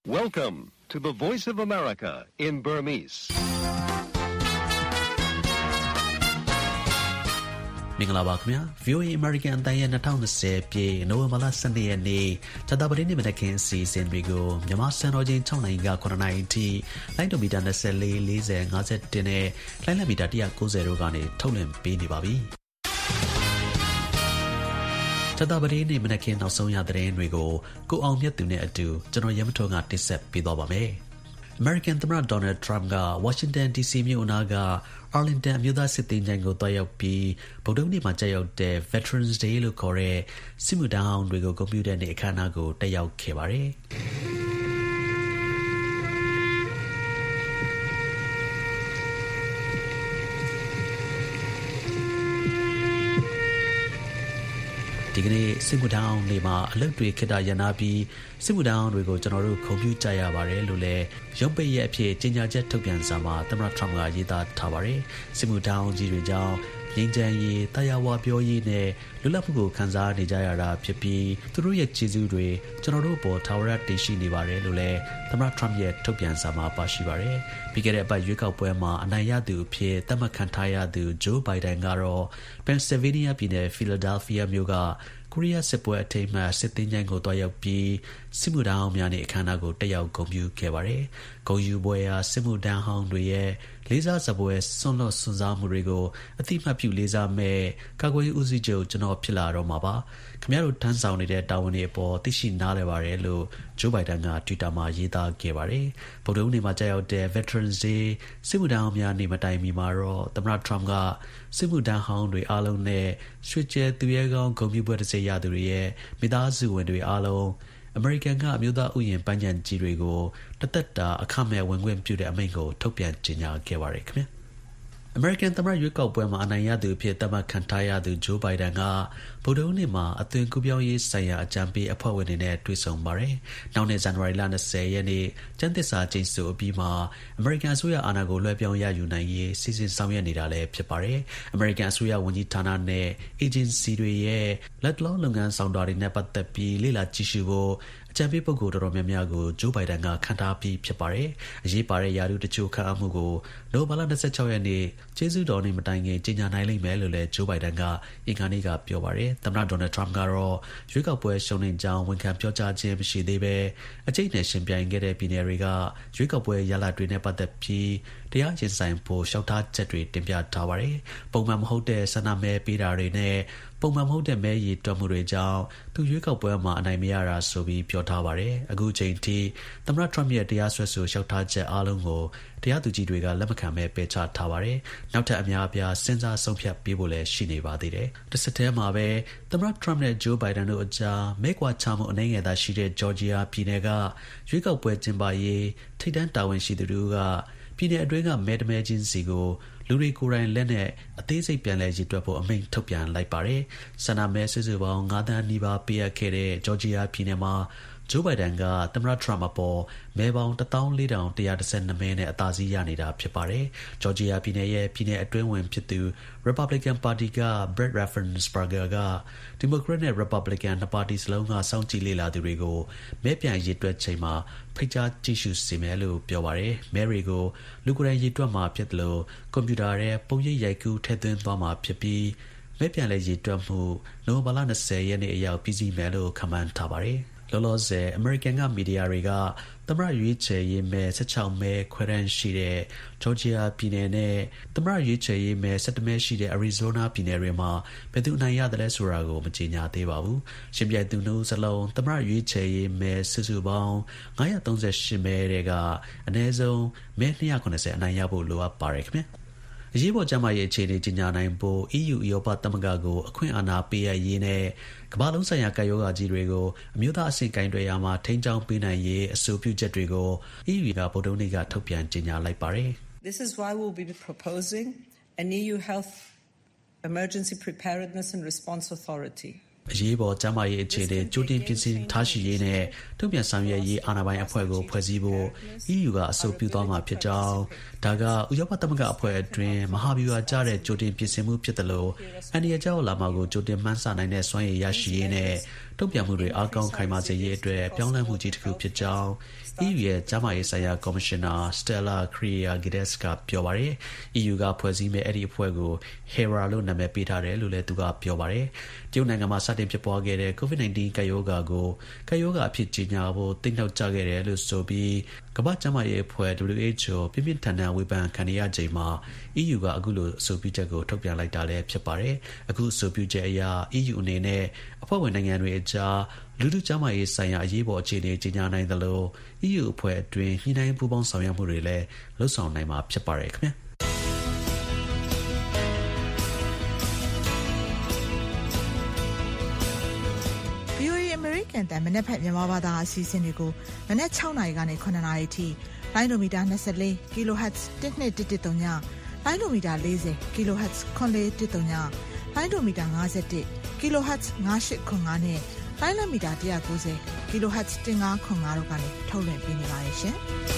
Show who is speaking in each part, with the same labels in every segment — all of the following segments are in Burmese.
Speaker 1: Welcome to the Voice of America in Burmese.
Speaker 2: မင်္ဂလာပါခင်ဗျာ VOA American အတိုင်းရဲ့2020ပြည့်နိုဝင်ဘာလ12ရက်နေ့ဇာတာပတိနေ့မနက်ခင်းအစီအစဉ်တွေကိုမြန်မာစံတော်ချိန်6နိုင်က9နိုင်အထိလိုင်းဒိုမီတာ24 40 51နဲ့လိုင်းလက်မီတာ190တို့ကနေထုတ်လွှင့်ပေးနေပါပြီဇာတာပတိနေ့မနက်ခင်းနောက်ဆုံးရသတင်းတွေကိုကိုအောင်မြတ်သူနဲ့အတူကျွန်တော်ရမထွန်းကတင်ဆက်ပေးသွားပါမယ်American သမ္မတ Donald Trump က Washington DC မြို့အနားက Arlington အမျိုးသားစစ်သင်္ချိုင်းကိုတွားရောက်ပြီးဗုဒ္ဓနေ့မှာကျရောက်တဲ့ Veterans Day လို့ခေါ်တဲ့စစ်မှုထမ်းဟောင်းတွေကိုဂုဏ်ပြုတဲ့နေ့အခမ်းအနားကိုတက်ရောက်ခဲ့ပါတယ်။ဒီကနေ့စစ်မှုထမ်းအောင်တွေမှာအလုပ်တွေခေတ္တရပ်နားပြီးစစ်မှုထမ်းအောင်တွေကိုကျွန်တော်တို့ခုံပြုကြရပါတယ်လို့လည်းရုပ်ပိတ်ရဲ့အဖြစ်ကြေညာချက်ထုတ်ပြန်စာမှာသမ္မတ Trump ကရေးသားထားပါတယ်စစ်မှုထမ်းအောင်ကြီးတွေကြောင့်ငြိမ်းချမ်းရေးတရားဝပြောရေးနဲ့လွတ်လပ်မှုကိုခံစားနေကြရတာဖြစ်ပြီးသူတို့ရဲ့ကျေးဇူးတွေကျွန်တော်တို့အပေါ်ထာဝရတည်ရှိနေပါတယ်လို့လည်းသမ္မတ Trump ရဲ့ထုတ်ပြန်စာမှာပါရှိပါတယ်ပြီးခဲ့တဲ့အပတ်ရွေးကောက်ပွဲမှာအနိုင်ရသူအဖြစ်သတ်မှတ်ခံထားရသူ Joe Biden ကတော့ Pennsylvania ပြည်နယ် Philadelphia မြို့ကကိုရီးယားစစ်ပွဲအထိမ်းအမှတ်စစ်သင်္ချိုင်းကိုတွားရောက်ပြီးစစ်မှုထမ်းဟောင်းများနဲ့အခမ်းအနားကိုတက်ရောက်ဂုဏ်ပြုခဲ့ပါတယ်။ဂုဏ်ယူပွဲဟာစစ်မှုထမ်းဟောင်းတွေရဲ့လေးစားစပွဲစွန့်လွတ်စွန့်စားမှုတွေကိုအသိမှတ်ပြုလေးစားမဲ့ကာကွယ်ရေးဦးစီးချုပ်ကျွန်တော်ဖြစ်လာတော့မှာပါ။ခင်ဗျားတို့ထမ်းဆောင်နေတဲ့တာဝန်တွေအပေါ်သိရှိနားလည်ပါတယ်လို့ဂျိုးဘိုင်ဒန်က Twitter မှာရေးသားခဲ့ပါတယ်။ဗုဒ္ဓနေ့မှာကြာရောက်တဲ့ Veterans Day စစ်မှုထမ်းဟောင်းများနေ့မတိုင်မီမှာတော့သမ္မတ Trump ကစစ်မှုထမ်းဟောင်းတွေအားလုံးနဲ့ရွှေကျဲသူရဲကောင်းဂုဏ်ပြုပွဲတစ်စိတ်ရသူတွေရဲ့မိသားစုဝင်တွေအားလုံးအမေရိကန်ကအမျိုးသားဥယျာဉ်ပန်းခြံကြီးတွေကိုတသက်တာအခမဲ့ဝင်ခွင့်ပြုတဲ့အမိန့်ကိုထုတ်ပြန်ကြေညာခဲ့ပါတယ်ခင်ဗျာအမေရိကန်သမ္မတရွေးကောက်ပွဲမှာအနိုင်ရသူအဖြစ်သတ်မှတ်ခံထားရသူဂျိုးဘိုင်ဒန်ကဗုဒ္ဓနေ့မှာအသွင်ကူးပြောင်းရေးဆိုင်ရာအကြံပေးအဖွဲ့ဝင်တွေနဲ့တွေ့ဆုံပါတယ်။နောက်နေ့ဇန်နဝါရီလ20ရက်နေ့ကျန်းသစ္စာကျိန်ဆိုအပြီးမှာအမေရိကန်အစိုးရအာဏာကိုလွှဲပြောင်းရယူနိုင်ရေးစီစဉ်ဆောင်ရွက်နေတာလည်းဖြစ်ပါတယ်။အမေရိကန်အစိုးရဝန်ကြီးဌာနနဲ့အေဂျင်စီတွေရဲ့လက်လောလုပ်ငန်းဆောင်တာတွေနဲ့ပတ်သက်ပြီးလေ့လာကြည့်ရှုဖို့အကြံပေးပုဂ္ဂိုလ်တော်တော်များများကိုဂျိုးဘိုင်ဒန်ကခန့်ထားပြီးဖြစ်ပါတယ်။အရေးပါတဲ့ယာတုတချို့ခန့်အပ်မှုကိုနိုဝင်ဘာလ26ရက်နေ့ကျေးဇူးတော်နေ့မတိုင်ခင်ကြေညာနိုင်လိမ့်မယ်လို့လည်းဂျိုးဘိုင်ဒန်ကအင်္ဂါနေ့ကပြောပါတယ်။သမ္မတဒေါ်နယ်ထရမ့်ကတော့ရွေးကောက်ပွဲရှုံးနိမ့်ကြောင်းဝန်ခံပြောကြားခြင်းမရှိသေးပဲအကျိတ်နဲ့ရှင်ပြိုင်ခဲ့တဲ့ပြည်နယ်တွေကရွေးကောက်ပွဲရလဒ်တွေနဲ့ပတ်သက်ပြီးတရားရင်ဆိုင်ဖို့လျှောက်ထားချက်တွေတင်ပြထားပါတယ်။ပုံမှန်မဟုတ်တဲ့ဆန္ဒမဲပေးတာတွေနဲ့ပုံမှန်မဟုတ်တဲ့မဲရည်တွက်မှုတွေကြောင့်သူရွေးကောက်ပွဲမှာအနိုင်မရတာဆိုပြီးပြောထားပါတယ်။အခုချိန်ထိသမ္မတထရမ့်ရဲ့တရားစွဲဆိုလျှောက်ထားချက်အားလုံးကိုတရားသူကြီးတွေကလက်မခံပဲပယ်ချထားပါတယ်။နောက်ထပ်အများအပြားစဉ်းစားဆုံးဖြတ်ပေးဖို့လည်းရှိနေပါသေးတယ်။တစ်ဆက်တည်းမှာပဲသမ္မတထရမ့်နဲ့ဂျိုးဘိုင်ဒန်တို့အကြားမဲကွာချမှုအနှဲငယ်သာရှိတဲ့ဂျော်ဂျီယာပြည်နယ်ကရွေးကောက်ပွဲကျင်းပရေးထိပ်တန်းတာဝန်ရှိသူတို့ကပြည်နယ်အတွင်းကမဲတမဲချင်းစီကိုလူတွေကိုယ်တိုင်လက်နဲ့အသေးစိတ်ပြန်လဲရည်တွက်ဖို့အမိန့်ထုတ်ပြန်လိုက်ပါတယ်။ဆန္ဒမဲစုစုပေါင်း9သန်းနီးပါးပေးအပ်ခဲ့တဲ့ဂျော်ဂျီယာပြည်နယ်မှာဂျိုးဘိုင်ဒန်ကသမ္မတထရမ့်အပေါ်မဲပေါင်း14112မဲနဲ့အသာစီးရနေတာဖြစ်ပါတယ်။ဂျော်ဂျီယာပြည်နယ်ရဲ့ပြည်နယ်အတွင်းဝင်ဖြစ်သူ Republican Party က Brett Raffensperger က Democrat နဲ့ Republican နှစ်ပါတီစလုံးကစောင့်ကြည့်လေ့လာသူတွေကိုမဲပြန်ရည်တွက်ချိန်မှာဖိတ်ကြားကြည့်ရှုစေမယ်လို့ပြောပါတယ်။မဲတွေကိုလူကိုယ်တိုင်ရည်တွက်မှာဖြစ်တယ်လို့ကွန်ပျူတာထဲပုံရိပ်ရိုက်ကူးထည့်သွင်းသွားမှာဖြစ်ပြီးမဲပြန်လဲရည်တွက်မှုနိုဝင်ဘာလ20ရက်နေ့အရောက်ပြီးစီးမယ်လို့ခန့်မှန်းထားပါတယ်။လောလောဆယ်အမေရိကန်ကမီဒီယာတွေကသမ္မတရွေးချယ်ရေးမဲ16မဲခွဲတန်းရှိတဲ့ဂျော်ဂျီယာပြည်နယ်နဲ့သမ္မတရွေးချယ်ရေးမဲ17မဲရှိတဲ့အရီဇိုးနားပြည်နယ်တွေမှာဘယ်သူနိုင်ရတယ်လဲဆိုတာကိုမကြေညာသေးပါဘူး။ရှင်ပြိုင်သူနှုတ်စလုံးသမ္မတရွေးချယ်ရေးမဲစုစုပေါင်း938မဲတွေကအနည်းဆုံးမဲ290အနိုင်ရဖို့လိုအပ်ပါတယ်ခင်ဗျာ။အရေးပေါ်ကျန်းမာရေးအခြေအနေကြီးညာနိုင်ဖို့ EU ဥရောပသမဂ္ဂကိုအခွင့်အာဏာပေးရရေးနဲ့ကမ္ဘာလုံးဆိုင်ရာကပ်ရောဂါကြီးတွေကိုအမျိုးသားအဆင့်ကိုင်တွယ်ရာမှာထိန်းကျောင်းပေးနိုင်ရေးအဆိုပြုချက်တွေကို EU ကဗုဒ္ဓနေ့ကထုတ်ပြန်ကြေညာလိုက်ပါတယ်။
Speaker 3: This is why we'll be proposing an EU health emergency preparedness and response authority.
Speaker 2: အရေးပေါ်ကျန်းမာရေးအခြေအနေကြိုတင်ပြင်ဆင်ထားရှိရေးနဲ့ထုတ်ပြန်ဆောင်ရွက်ရေးအာဏာပိုင်အဖွဲ့ကိုဖွဲ့စည်းဖို့ EU ကအဆိုပြုသွားမှာဖြစ်ကြောင်းဒါကဥရောပသမဂ္ဂအဖွဲ့အတွင်းမဟာဗျူဟာကျတဲ့ကြိုတင်ပြင်ဆင်မှုဖြစ်တယ်လို့အန်ဒီယာကြောက်လာမှာကိုကြိုတင်မှန်းဆနိုင်တဲ့စွမ်းရည်ရရှိရေးနဲ့တုံ့ပြန်မှုတွေအားကောင်းခိုင်မာစေရေးအတွက်ပြောင်းလဲမှုကြီးတစ်ခုဖြစ်ကြောင်း EU ရဲ့ကျန်းမာရေးဆိုင်ရာကော်မရှင်နာ Stella Kyriakides ကပြောပါတယ်။ EU ကဖွဲ့စည်းမဲ့အဲ့ဒီအဖွဲ့ကို HERA လို့နာမည်ပေးထားတယ်လို့လည်းသူကပြောပါတယ်။တရုတ်နိုင်ငံမှာစတင်ဖြစ်ပွားခဲ့တဲ့ COVID-19 ကပ်ရောဂါကိုကပ်ရောဂါအဖြစ်ကြေညာဖို့တိတ်နှောက်ကြခဲ့တယ်လို့ဆိုပြီးကမ္ဘာ့ကျန်းမာရေးအဖွဲ့ WHO ပြင်းပြင်းထန်ထန်ဝေဖန်ခံနေရချိန်မှာ EU ကအခုလိုအဆိုပြုချက်ကိုထုတ်ပြန်လိုက်တာလည်းဖြစ်ပါတယ်။အခုအဆိုပြုချက်အရ EU အနေနဲ့အဖွဲ့ဝင်နိုင်ငံတွေအကြားလူထုကျန်းမာရေးဆိုင်ရာအရေးပေါ်အခြေအနေကြေညာနိုင်သလို EU အဖွဲ့အတွင်းညှိနှိုင်းပူးပေါင်းဆောင်ရွက်မှုတွေလည်းလုပ်ဆောင်နိုင်မှာဖြစ်ပါတယ်ခင်ဗျာ
Speaker 4: ကန်တန်မနက်ဖက်မြန်မာဘာသာအစီအစဉ်တွေကိုမနက်6နာရီကနေ9နာရီထိလိုင်းဒိုမီတာ24 kHz 1213ညလိုင်းဒိုမီတာ40 kHz 9413ညလိုင်းဒိုမီတာ51 kHz 9805နဲ့လိုင်းလမီတာ190 kHz 1505တို့ကနေထုတ်လွှင့်ပေးနေပါတယ်ရှင်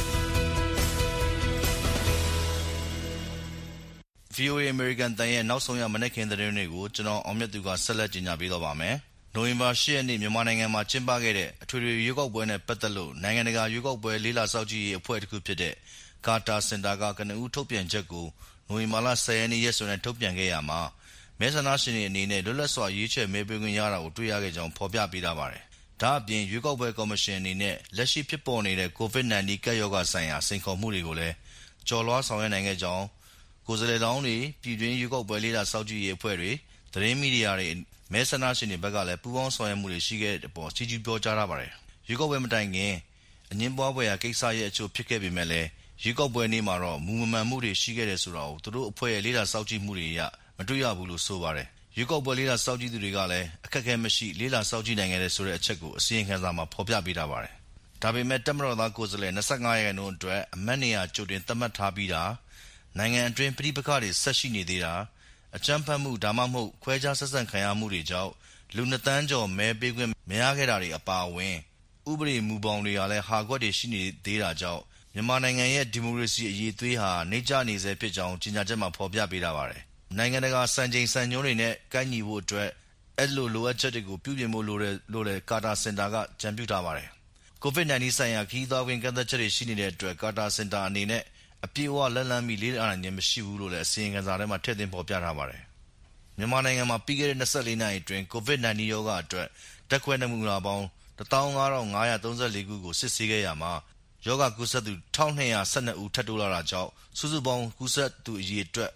Speaker 4: ။
Speaker 5: VOA American တန်ရဲ့နောက်ဆုံးရမနက်ခင်းသတင်းတွေကိုကျွန်တော်အောင်မြတ်သူကဆက်လက်တင်ပြပေးတော့ပါမယ်။နိုဝင်ဘာ10ရက်နေ့မြန်မာနိုင်ငံမှာကျင်းပခဲ့တဲ့အထွေထွေရွေးကောက်ပွဲနဲ့ပတ်သက်လို့နိုင်ငံတကာရွေးကောက်ပွဲလေးလာစောင့်ကြည့်ရေးအဖွဲ့တစ်ခုဖြစ်တဲ့ကာတာစင်တာကကနဦးထုတ်ပြန်ချက်ကိုနိုဝင်ဘာလ10ရက်နေ့ရက်စွဲနဲ့ထုတ်ပြန်ခဲ့ရမှာမဲဆန္ဒရှင်တွေအနေနဲ့လွတ်လပ်စွာရွေးချယ်မဲပေးခွင့်ရတာကိုတွေ့ရခဲ့ကြောင်းဖော်ပြပေးထားပါတယ်။ဒါအပြင်ရွေးကောက်ပွဲကော်မရှင်အနေနဲ့လက်ရှိဖြစ်ပေါ်နေတဲ့ COVID-19 ကပ်ရောဂါဆိုင်ရာစိန်ခေါ်မှုတွေကိုလည်းကျော်လွှားဆောင်ရွက်နိုင်ခဲ့ကြောင်းကိုယ်စားလှယ်လောင်းတွေပြည်တွင်းရွေးကောက်ပွဲလေးလာစောင့်ကြည့်ရေးအဖွဲ့တွေသတင်းမီဒီယာတွေမဲဆန္ဒရှင်တွေဘက်ကလည်းပူးပေါင်းဆောင်ရွက်မှုတွေရှိခဲ့တဲ့အပေါ်ကြီးပြောကြားထားပါတယ်။ရွေးကောက်ပွဲမတိုင်ခင်အငင်းပွားဖွယ်ရာကိစ္စရဲ့အချို့ဖြစ်ခဲ့ပေမဲ့လည်းရွေးကောက်ပွဲနေ့မှာတော့မူမမှန်မှုတွေရှိခဲ့တယ်ဆိုတာကိုသူတို့အဖွဲ့ရဲ့လေးလာစောင့်ကြည့်မှုတွေအရမတွေ့ရဘူးလို့ဆိုပါတယ်။ရွေးကောက်ပွဲလေးလာစောင့်ကြည့်သူတွေကလည်းအခက်အခဲမရှိလေးလာစောင့်ကြည့်နိုင်ခဲ့တဲ့ဆိုတဲ့အချက်ကိုအစီရင်ခံစာမှာဖော်ပြပေးထားပါတယ်။ဒါပေမဲ့တပ်မတော်သားကိုယ်စားလှယ်25ရာခိုင်နှုန်းအတွက်အမတ်နေရာကြိုတင်သတ်မှတ်ထားပြီးတာနိုင်ငံအတွင်းပြည်ပခါတွေဆက်ရှိနေသေးတာအကြမ်းဖက်မှုဒါမှမဟုတ်ခွဲခြားဆက်ဆံခံရမှုတွေကြောင့်လူ2တန်းကျော်မဲပေးခွင့်မရခဲ့တာတွေအပါအဝင်ဥပဒေမူပေါင်းတွေကလည်းဟာကွက်တွေရှိနေသေးတာကြောင့်မြန်မာနိုင်ငံရဲ့ဒီမိုကရေစီအရေးသွေးဟာနှိမ့်ကျနေစေဖြစ်ကြောင်းကြေညာချက်မှာဖော်ပြပေးထားပါတယ်။နိုင်ငံတကာစံချိန်စံညွှန်းတွေနဲ့ကိုက်ညီဖို့အတွက်အဲ့လိုလိုအပ်ချက်တွေကိုပြုပြင်ဖို့လိုတယ်လို့လည်းကာတာစင်တာကကြံပြုထားပါတယ်။ COVID-19 ဆိုင်ရာခရီးသွားခွင့်ကန့်သတ်ချက်တွေရှိနေတဲ့အတွက်ကာတာစင်တာအနေနဲ့အပြည့်အဝလက်လန်းပြီးလေးလာနိုင်ခြင်းမရှိဘူးလို့လည်းအစီရင်ခံစာထဲမှာထည့်သွင်းဖော်ပြထားပါတယ်။မြန်မာနိုင်ငံမှာပြီးခဲ့တဲ့24နာရီအတွင်း COVID-19 ရောဂါအတွက်ဓာတ်ခွဲနမူနာပေါင်း 15534 ခုကိုစစ်ဆေးခဲ့ရမှာရောဂါကူးစက်သူ 1212 ဦးထပ်တိုးလာတာကြောင့်စုစုပေါင်းကူးစက်သူအရေအတွက်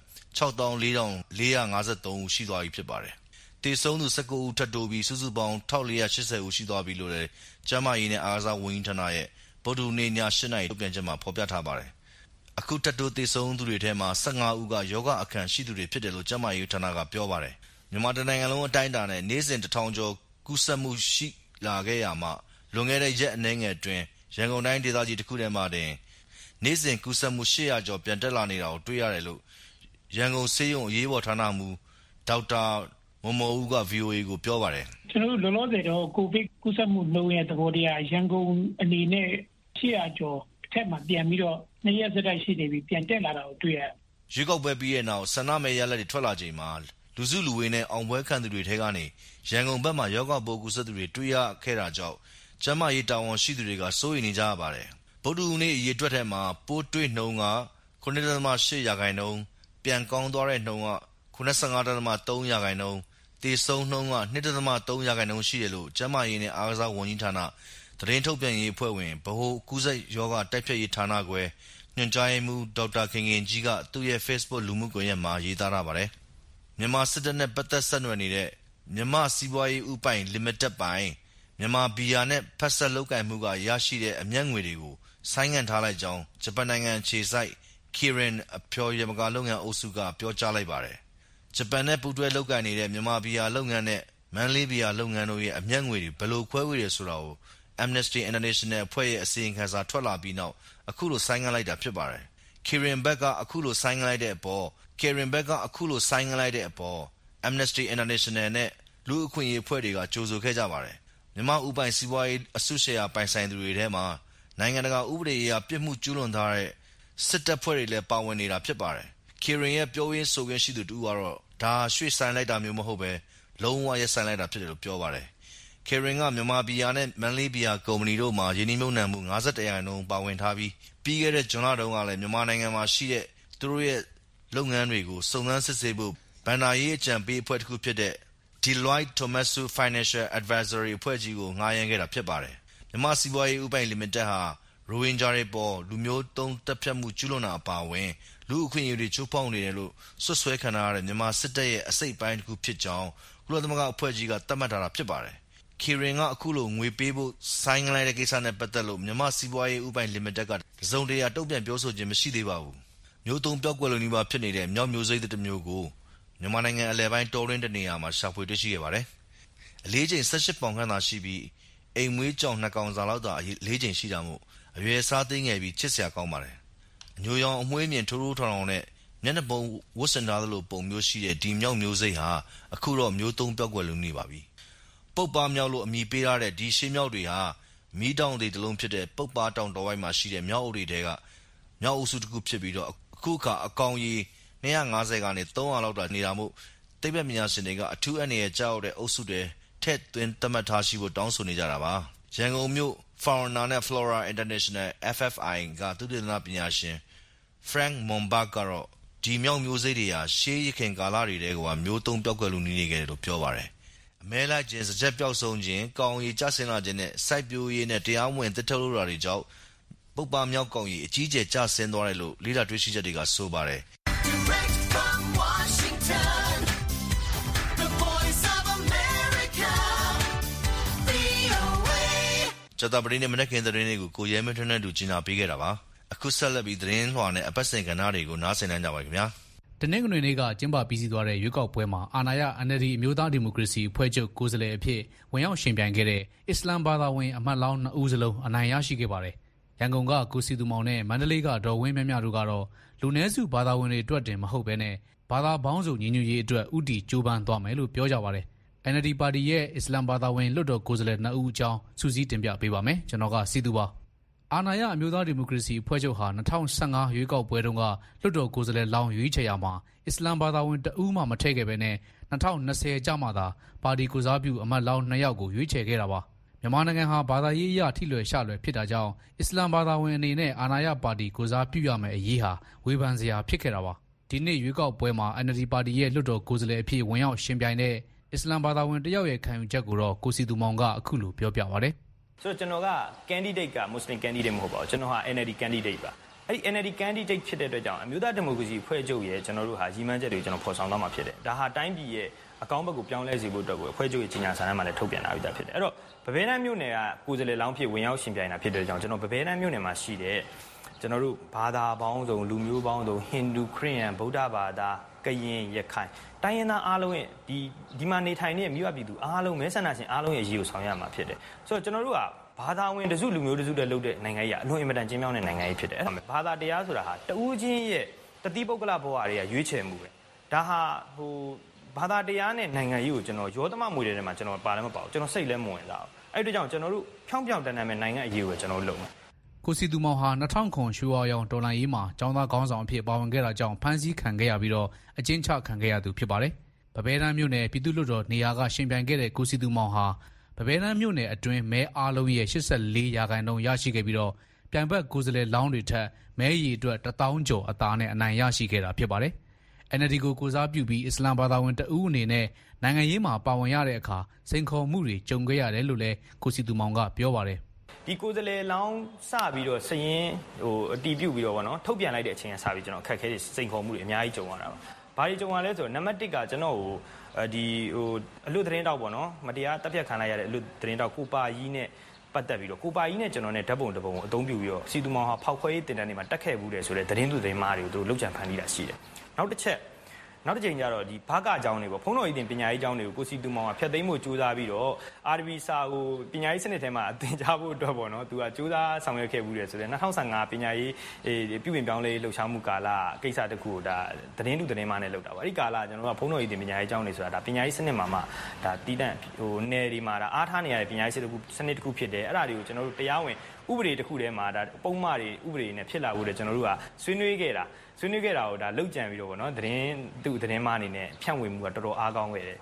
Speaker 5: 64453 ဦးရှိသွားပြီဖြစ်ပါတယ်။သေဆုံးသူ19ဦးထပ်တိုးပြီးစုစုပေါင်း 1480 ဦးရှိသွားပြီလို့လည်းကျန်းမာရေးနဲ့အားကစားဝန်ကြီးဌာနရဲ့ဗုဒ္ဓဟူးနေ့ည8နာရီထုတ်ပြန်ချက်မှာဖော်ပြထားပါတယ်။အခုထပ်တိုးသေဆုံးသူတွေထဲမှာ15ဦးကယောဂအခံရှိသူတွေဖြစ်တယ်လို့ကျန်းမာရေးဌာနကပြောပါတယ်။မြန်မာနိုင်ငံလုံးအတိုင်းအတာနဲ့နေ့စဉ်1000ကျော်ကူးစက်မှုရှိလာခဲ့ရမှာလွန်ခဲ့တဲ့ရက်အနည်းငယ်အတွင်းရန်ကုန်တိုင်းဒေသကြီးတစ်ခုထဲမှာတင်နေ့စဉ်ကူးစက်မှု800ကျော်ပြန်တက်လာနေတာကိုတွေ့ရတယ်လို့ရန်ကုန်ဆေးရုံအရေးပေါ်ဌာနမှူးဒေါက်တာမော်ဦးက VOA ကိုပြောပါတယ်
Speaker 6: ။ကျွန်တော်တို့လောလောဆယ်တော့ကိုဗစ်ကူးစက်မှုနှုန်းရဲ့သဘောတရားရန်ကုန်အနေနဲ့800ကျော်အထက်မှာပြန်ပြီးတော့2ရက်ဆက်တိုက်ရှိနေပြီးပြန်တက်လာတာကိုတွေ့ရတယ်
Speaker 5: ။ရွေးကောက်ပွဲပြီးတဲ့နောက်ဆန္ဒမဲရလဒ်တွေထွက်လာချိန်မှာလူစုလူဝေးနဲ့အောင်ပွဲခံသူတွေထဲကနေရန်ကုန်ဘက်မှာယောဂပိုးကူးစက်သူတွေတွေ့ရခဲ့တာကြောင့်ကျန်းမာရေးတာဝန်ရှိသူတွေကစိုးရိမ်နေကြရပါတယ်။ဗုဒ္ဓဟူးနေ့အရေးအတွက်ထဲမှာပိုးတွေ့နှုန်းက 9.8 ရာခိုင်နှုန်းပြန်ကောင်းသွားတဲ့နှုန်းက 95.3 ရာခိုင်နှုန်းသေဆုံးနှုန်းက 2.3 ရာခိုင်နှုန်းရှိတယ်လို့ကျန်းမာရေးနဲ့အားကစားဝန်ကြီးဌာနသတင်းထုတ်ပြန်ရေးအဖွဲ့ဝင်ဗဟိုကူးစက်ရောဂါတိုက်ဖျက်ရေးဌာနခွဲညွှန်ကြားရေးမှူးဒေါက်တာခင်ခင်ကြီးကသူ့ရဲ့ Facebook လူမှုကွန်ရက်မှာရေးသားထားပါတယ်။မြန်မာစစ်တပ်နဲ့ပတ်သက်ဆက်နွယ်နေတဲ့မြန်မာစီးပွားရေးဥပိုင် Limited ပိုင်မြန်မာဘီယာနဲ့ဖက်ဆက်လုပ်ကိုင်မှုကရရှိတဲ့အမြတ်ငွေတွေကိုဆိုင်းငံ့ထားလိုက်ကြောင်းဂျပန်နိုင်ငံအခြေစိုက် Kirin အဖျော်ယမကာလုပ်ငန်းအုပ်စုကပြောကြားလိုက်ပါတယ်။ဂျပန်နဲ့ပူးတွဲလုပ်ကိုင်နေတဲ့မြန်မာဘီယာလုပ်ငန်းနဲ့မန္တလေးဘီယာလုပ်ငန်းတို့ရဲ့အမြတ်ငွေတွေဘယ်လိုခွဲဝေတယ်ဆိုတာကို Amnesty International အဖွဲ့ရဲ့အစီရင်ခံစာထွက်လာပြီးနောက်အခုလိုဆိုင်းငံ့လိုက်တာဖြစ်ပါတယ်။ Kirin ဘက်ကအခုလိုဆိုင်းငံ့လိုက်တဲ့အပေါ် Amnesty International နဲ့လူ့အခွင့်အရေးအဖွဲ့တွေကကြိုဆိုခဲ့ကြပါတယ်။မြန်မာဥပိုင်စီးပွားရေးအစုရှယ်ယာပိုင်ဆိုင်သူတွေထဲမှာနိုင်ငံတကာဥပဒေအရပြစ်မှုကျူးလွန်ထားတဲ့စစ်တပ်ဖွဲ့တွေလည်းပါဝင်နေတာဖြစ်ပါတယ်။ Kirin ရဲ့ပြောရေးဆိုခွင့်ရှိသူတူကတော့ဒါရွှေ့ဆိုင်းလိုက်တာမျိုးမဟုတ်ပဲလုံးဝရပ်ဆိုင်းလိုက်တာဖြစ်တယ်လို့ပြောပါတယ်။ Karen ကမြန်မာဘီယာနဲ့မန်လေးဘီယာကုမ္ပဏီတို့မှာယင်းနှိမ့်နှံမှု 51% ပါဝင်ထားပြီးပြီးခဲ့တဲ့ဇွန်လတုန်းကလည်းမြန်မာနိုင်ငံမှာရှိတဲ့သူတို့ရဲ့လုပ်ငန်းတွေကိုစုံစမ်းစစ်ဆေးဖို့ဘဏ္ဍာရေးအကြံပေးအဖွဲ့တစ်ခုဖြစ်တဲ့ Deloitte Tohmatsu Financial Advisory အဖွဲ့ကြီးကိုငှားရမ်းခဲ့တာဖြစ်ပါတယ်။မြန်မာစီးပွားရေးဥပိုင်လီမိတက်ဟာရိုဟင်ဂျာတွေပေါ်လူမျိုးတုံးတပ်ဖြတ်မှုကျူးလွန်တာအပါအဝင်လူအခွင့်အရေးတွေချိုးဖောက်နေတယ်လို့ဆွဆွဲခံရတဲ့မြန်မာစစ်တပ်ရဲ့အစိတ်ပိုင်းတစ်ခုဖြစ်ကြောင်းကုလသမဂ္ဂအဖွဲ့ကြီးကသတ်မှတ်ထားတာဖြစ်ပါတယ်။ Karen ကအခုလိုငွေပေးဖို့ဆိုင်းလိုက်တဲ့ကိစ္စနဲ့ပတ်သက်လို့မြန်မာစီးပွားရေးဥပိုင်လီမိတက်ကတစုံတရာတုံ့ပြန်ပြောဆိုခြင်းမရှိသေးပါဘူး။မျိုးတုံးပြောက်ကွယ်လို့နေပါဖြစ်နေတဲ့မြောက်မျိုးစိတ်တစ်မျိုးကိုမြန်မာနိုင်ငံအလယ်ပိုင်းတောရင်းတနေရာမှာရှာဖွေတွေ့ရှိခဲ့ပါတယ်။အလေးချိန်18ပေါင်ခန့်သာရှိပြီးအိမ်မွေးကြောင်2ကောင်စာလောက်သာအလေးချိန်ရှိတာမို့အရွယ်စားသေးငယ်ပြီးချစ်စရာကောင်းပါတယ်။အညိုရောင်အမွှေးမြင်ထိုးထိုးထောင်ထောင်နဲ့မျက်နှာပုံဝတ်ဆင်ထားသလိုပုံမျိုးရှိတဲ့ဒီမြောက်မျိုးစိတ်ဟာအခုတော့မျိုးတုံးပြောက်ကွယ်လို့နေပါပြီ။ပုတ်ပါမြောက်လို့အမည်ပေးထားတဲ့ဒီရှေးမြောက်တွေဟာမီးတောင်တွေတလုံးဖြစ်တဲ့ပုတ်ပါတောင်တော်ဝိုက်မှာရှိတဲ့မြောက်အုပ်တွေတဲကမြောက်အုပ်စုတစ်ခုဖြစ်ပြီးတော့အခုအခါအကောင်ကြီး250ကနေ300လောက်တာနေတာမို့သိပ္ပံပညာရှင်တွေကအထူးအနေနဲ့ကြောက်တဲ့အုပ်စုတွေထက်သွင်းသတ်မှတ်ထားရှိဖို့တောင်းဆိုနေကြတာပါ။ရန်ကုန်မြို့ Fauna နဲ့ Flora International FFI ကသုတေသနပညာရှင် Frank Mombach ကတော့ဒီမြောက်မျိုးစိတ်တွေဟာရှေးရခင်ကာလတွေတဲကမျိုးတုံးပြောက်ကွယ်လို့နေခဲ့တယ်လို့ပြောပါတယ်။အမဲလိုက်ခြင်းစကြက်ပြောက်ဆုံးခြင်းကောင်ရီကျဆင်းလာခြင်းနဲ့စိုက်ပျိုးရေးနဲ့တရားဝင်တစ်ထုတ်လို့တာတွေကြောင့်ပုတ်ပါမြောက်ကောင်ရီအကြီးအကျယ်ကျဆင်းသွားတယ်လို့လေ့လာတွေ့ရှိချက်တွေကဆိုပါတယ်။ကျတာပရင်းနဲ့မနက်ခင်းသတင်းတွေကိုကိုရဲမထွန်းနဲ့တူကျင်းပပေးခဲ့တာပါအခုဆက်လက်ပြီးသတင်းလွှာနဲ့အပတ်စဉ်ကဏ္ဍတွေကိုနားဆင်နိုင်ကြပါခင်ဗျာ
Speaker 2: တနင်္ဂနွေနေ့ကကျင်းပပြီးစီးသွားတဲ့ရွေးကောက်ပွဲမှာအာဏာရ NLD အမျိုးသားဒီမိုကရေစီအဖွဲ့ချုပ်ကိုယ်စားလှယ်အဖြစ်ဝင်ရောက်ရှင်ပြိုင်ခဲ့တဲ့အစ္စလမ်ဘာသာဝင်အမတ်လောင်း2ဦးစလုံးအနိုင်ရရှိခဲ့ပါတယ်ရန်ကုန်ကကိုစီသူမောင်နဲ့မန္တလေးကဒေါ်ဝင်းမြမြတို့ကတော့လူနည်းစုဘာသာဝင်တွေအတွက်တင်မဟုတ်ဘဲနဲ့ဘာသာပေါင်းစုံညီညွတ်ရေးအတွက်ဥတီကြိုးပမ်းသွားမယ်လို့ပြောကြပါတယ်NLD ပါတီရဲ့အစ္စလမ်ဘာသာဝင်လွှတ်တော်ကိုယ်စားလှယ်2ဦးအကြောင်းစူးစီးတင်ပြပေးပါမယ်ကျွန်တော်ကစီသူပါအာဏာရအမျိုးသားဒီမိုကရေစီအဖွဲ့ချုပ်ဟာ2015ရွေးကောက်ပွဲတုန်းကလွှတ်တော်ကိုယ်စားလှယ်လောင်းရွေးချယ်ရမှာအစ္စလမ်ဘာသာဝင်2ဦးမှမထည့်ခဲ့ပဲနဲ့2020ကျမှသာပါတီကိုစားပြုအမတ်လောင်း2ယောက်ကိုရွေးချယ်ခဲ့တာပါမြန်မာနိုင်ငံဟာဘာသာရေးအရထိလွယ်ရှလွယ်ဖြစ်တာကြောင့်အစ္စလမ်ဘာသာဝင်အနေနဲ့အာဏာရပါတီကိုစားပြုရမယ့်အရေးဟာဝေဖန်စရာဖြစ်ခဲ့တာပါဒီနေ့ရွေးကောက်ပွဲမှာ NLD ပါတီရဲ့လွှတ်တော်ကိုယ်စားလှယ်အဖြစ်ဝင်ရောက်ရှင်ပြိုင်တဲ့အစ္စလမ်ဘာသာဝင်တယောက်ရဲ့ခံယူချက်ကိုတော့ကိုစီသူမောင်ကအခုလိုပြောပြပါတယ်
Speaker 7: ဆိုတော့ကျွန်တော်က candidate က Muslim candidate မဟုတ်ပါဘူးကျွန်တော်ဟာ NLD candidate ပါအဲ့ဒီ NLD candidate ဖြစ်တဲ့အတွက်ကြောင့်အမျိုးသားဒီမိုကရေစီအဖွဲ့ချုပ်ရဲ့ကျွန်တော်တို့ဟာရည်မှန်းချက်တွေကိုကျွန်တော်ဖော်ဆောင်သွားမှာဖြစ်တယ်ဒါဟာတိုင်းပြည်ရဲ့အကောင်းဘက်ကိုပြောင်းလဲစေဖို့အတွက်ကိုအဖွဲ့ချုပ်ရဲ့ကြီးညာစာတမ်းမှာလည်းထုတ်ပြန်ထားပြီးသားဖြစ်တယ်အဲ့တော့ဗဘဲတန်းမြို့နယ်ကကိုယ်စားလှယ်လောင်းဖြစ်ဝင်ရောက်ရှင်ပြိုင်တာဖြစ်တဲ့ကြောင့်ကျွန်တော်ဗဘဲတန်းမြို့နယ်မှာရှိတဲ့ကျွန်တော်တို့ဘာသာပေါင်းစုံလူမျိုးပေါင်းစုံဟိန္ဒူခရစ်ယာန်ဗုဒ္ဓဘာသာကရင်ရခိုင်တိုင်းရင်းသားအားလုံးရဲ့ဒီမှာနေထိုင်နေတဲ့မြို့အပြည်သူအားလုံးမဲဆန္ဒရှင်အားလုံးရဲ့အရေးကိုဆောင်ရွက်မှာဖြစ်တယ်ဆိုတော့ကျွန်တော်တို့ကဘာသာဝင်တစုလူမျိုးတစုတည်းလုပ်တဲ့နိုင်ငံကြီးကအလွန်အင်မတန်ကျင်းမြောင်းတဲ့နိုင်ငံကြီးဖြစ်တယ်ဘာသာတရားဆိုတာဟာတဦးချင်းရဲ့တတိပုဂ္ဂလဘဝတွေကရွေးချယ်မှုပဲဒါဟာဘာသာတရားနဲ့နိုင်ငံကြီးကိုကျွန်တော်ရောသမမွေတဲ့ထဲမှာကျွန်တော်ပါလည်းမပါဘူးကျွန်တော်စိတ်လည်းမဝင်စားဘူးအဲ့ဒီကြောင့်ကျွန်တော်တို့ဖြောင်းဖြောင်းတန်တန်မဲ့နိုင်ငံအရေးကိုကျွန်တော်လုပ်မှာ
Speaker 2: ကိုစီသူမောင်ဟာ2009ရွှေဝါရောင်တော်လှန်ရေးမှာကျောင်းသားခေါင်းဆောင်အဖြစ်ပါဝင်ခဲ့တာကြောင့်ဖမ်းဆီးခံခဲ့ရပြီးတော့အကျဉ်းချခံခဲ့ရသူဖြစ်ပါတယ်။ဗဘဲတန်းမြို့နယ်ပြည်သူ့လွှတ်တော်နေရာကရှင်ပြိုင်ခဲ့တဲ့ကိုစီသူမောင်ဟာဗဘဲတန်းမြို့နယ်အတွင်းမဲအားလုံးရဲ့84%ရရှိခဲ့ပြီးတော့ပြိုင်ဘက်ကိုယ်စားလှယ်လောင်းတွေထက်မဲရည်အတွက်1000ကျော်အသာနဲ့အနိုင်ရရှိခဲ့တာဖြစ်ပါတယ်။ NLD ကိုကိုစားပြုပြီးအစ္စလမ်ဘာသာဝင်တဦးအနေနဲ့နိုင်ငံရေးမှာပါဝင်ရတဲ့အခါစိန်ခေါ်မှုတွေကြုံခဲ့ရတယ်လို့လည်းကိုစီသူမောင်ကပြောပါတယ်
Speaker 7: ဒီကိုယ်စားလှယ်လောင်းစပြီးတော့စရင်အတီးပြုတ်ပြီးတော့ဗောနော်ထုတ်ပြန်လိုက်တဲ့အချိန်ကစပြီးကျွန်တော်အခက်အခဲတွေစိန်ခေါ်မှုတွေအများကြီးကြုံရတာပါဘာတွေကြုံရလဲဆိုတော့နံပါတ်1ကကျွန်တော်ကိုအလွတ်သတင်းတောက်ဗောနော်မတရားတပ်ဖြတ်ခံလိုက်ရတဲ့အလွတ်သတင်းတောက်ကိုပါကြီးနဲ့ပတ်သက်ပြီးတော့ကိုပါကြီးနဲ့ကျွန်တော်နဲ့ဓာတ်ပုံတစ်ပုံကိုအသုံးပြုပြီးတော့စီသူမောင်ဟာဖောက်ခွဲရေးတင်တန်းတွေမှာတက်ခဲ့ဘူးတယ်ဆိုတဲ့သတင်းသူသတင်းမားတွေကိုသူတို့လောက်ချန်ဖန်တီးတာရှိတယ်နောက်တစ်ချိန်ကျတော့ဒီဘာကအကြောင်းတွေပေါ့ဖုန်းတော်ရည်တင်ပညာရေးအကြောင်းတွေကိုကိုစီသူမောင်ကဖျက်သိမ်းဖို့ကြိုးစားပြီးတော့ RB စာကိုပညာရေးစနစ်ထဲမှာအသင်ကြားဖို့အတွက်ပေါ့နော်သူကကြိုးစားဆောင်ရွက်ခဲ့ဘူးတယ်ဆိုတော့2015ပညာရေးပြုပြင်ပြောင်းလဲလှုပ်ရှားမှုကာလကိစ္စတစ်ခုကိုဒါသတင်းသူသတင်းမားနဲ့လုပ်တာပါအဲ့ဒီကာလကျွန်တော်ကဖုန်းတော်ရည်တင်ပညာရေးအကြောင်းတွေဆိုတာဒါပညာရေးစနစ်မှာမှဒါတီးတန့်နယ်ဒီမှာဒါအားထားနေရတဲ့ပညာရေးစနစ်တစ်ခုဖြစ်တယ်အဲ့ဒါတွေကိုကျွန်တော်တို့တရားဝင်ဥပဒေတစ်ခုထဲမှာဒါပုံမှန်တွေဥပဒေနဲ့ဖြစ်လာဖို့တဲ့ကျွန်တော်တို့ကဆွေးနွေးခဲ့တာကိုဒါလောက်ကြံပြီးတော့ဗောနော်သတင်းသူသတင်းမအနေနဲ့ဖြန့်ဝေမှုကတော်တော်အားကောင်းခဲ့တယ်